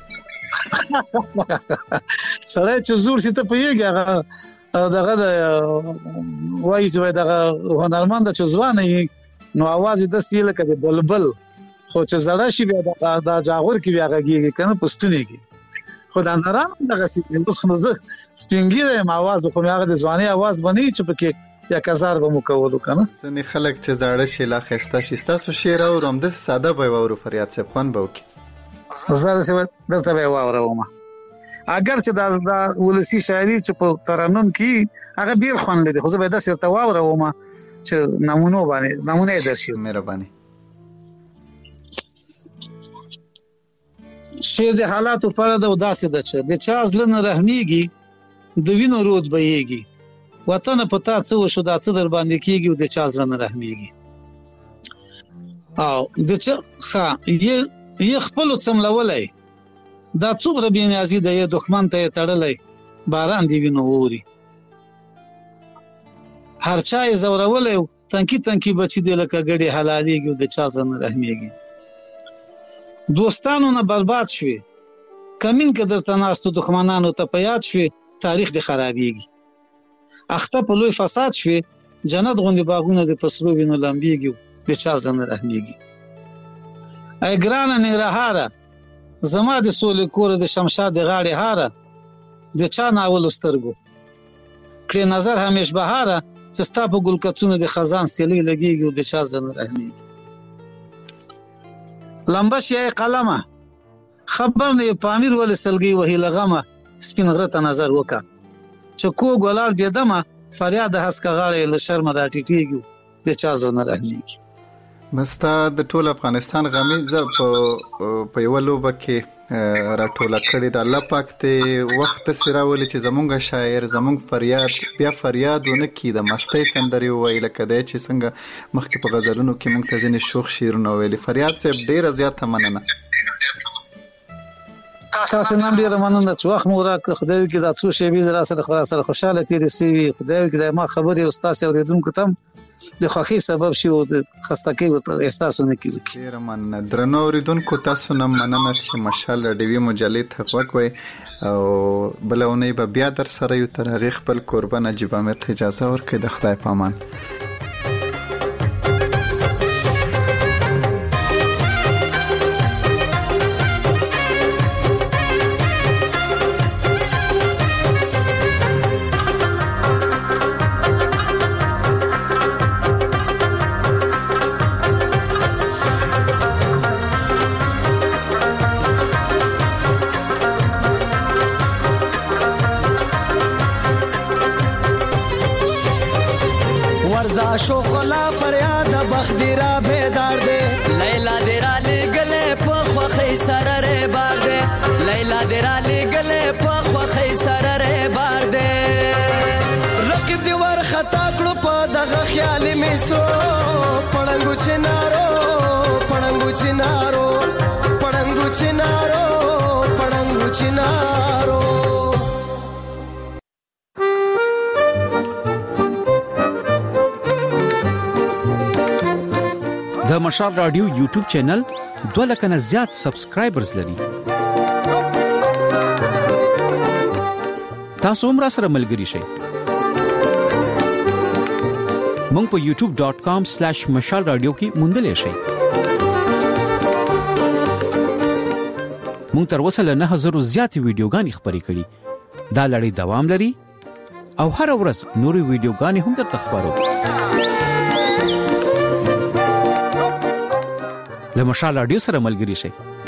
سره چې زور سي ته پیګه هغه دغه وای چې دغه هنرمند چې ځوانه نو आवाज د سیله کده بلبل خو چې زړه شي بیا دا جاغور کې بیا غږیږي کنه پښتوني کې خدای نرام دغه سي اوس خو زه سپینګیره ما आवाज خو هغه د ځواني आवाज بنې چې پکې یا کزار به مکولو کنه ځنې خلک چې زړه شي لا خسته شي تاسو شعر او رم د ساده به وورو فریاد صاحب خوان به وکي زه څه دلته به وورم اگر چې دا ولسی شاعري چې په ترنم کې هغه ډیر خوان لري خو زه به دا سره وورم چې نمونه باندې نمونه درشي مهرباني شعر د حالاتو پر د وداسه ده چې د چا ځل نه رحمیږي د وینو رود بهيږي وطن په تا څه وشو دا څه در باندې کیږي او د چا ځل نه رحمیږي او د چا ښه یې یې خپل څملولای دا څومره بې نیازي د یو دښمن ته تړلای باران دی وینو ووري هر چا یې زورولای تنکی تنکی بچی دی لکه ګډي حلاليږي او د چا ځل نه رحمیږي دوستانو نه برباد شوي کمین کې درته ناستو دښمنانو ته پیاد شوي تاریخ دی خرابېږي اخته په لوی فساد شوي جنت غوندي باغونه د پسرو وینو لمبيږي د چا ځل نه رحمیږي ای ګرانه نګرهاره زما د سولې کور د شمشاد د غاړې هاره د چا ناول سترګو کړي نظر همیش بهاره چې ستا په ګل کڅونو د خزان سیلې لګيږي او د چا ځل نه رحمیږي لمبش یې قلمه خبر نه پامیر ول سلګي وهي لغمه سپین غره ته نظر وکا چې کو ګلال بيدمه فریاد هسکه غاړې له شرم راټیټيږي د چا ځل نه رحمیږي مستا د ټول افغانستان غامي ز په یو لوبه کې راټوله کړی د الله پاک ته وخت سراولي چې زمونږ شاعر زمونږ فریاد بیا فریادونه کې د مستۍ سندري ویل کده چې څنګه مخکې په غزلونو کې مونږ ته ځنې شوخ شعرونه ویلي فریاد صاحب ډیر زیات مننه تاسو نن ډیر مننه چې وخت مو راکړ خدای کې دا څو شی به را سره خلاص سره خوشاله تیرې سي خدای کې دا ما خبرې استاد اوریدونکو تم د خوخي سبب شي او د خستګي احساسونه کوي ډیر مننه درنو اوریدونکو تاسو نن مننه چې مشال ډیوی مجلې ته وکوي او بلونه به بیا در سره یو تاریخ خپل قربان عجیب امر ته اجازه ورکړي د خدای پامان شوقلا فریاد بخدیرا بیدار دے لیلا دیرا لگلے پخوا خی سرر بار دے لیلا دیرا لگلے پخوا خی سرر بار دے رقیب دیوار خطا کړو په دغه خیال میسرو پړنګو چنارو پړنګو چنارو پړنګو چنارو پړنګو چنارو د مشال رادیو یوټیوب چینل دوه لک نه زیات سبسکرایبرز لري. تاسو هم را سره ملګری شئ مونږ په یوټیوب ډاٹ کام سلیش مشال رادیو کې موندلې شئ. مونږ تر اوسه له نه هزار زیاتې ویډیوګانې خپرې کړي. دا لړۍ دوام لري او هر ورځ نورې ویډیوګانې هم درته خبرو. له مشال رادیو سره ملګري شئ.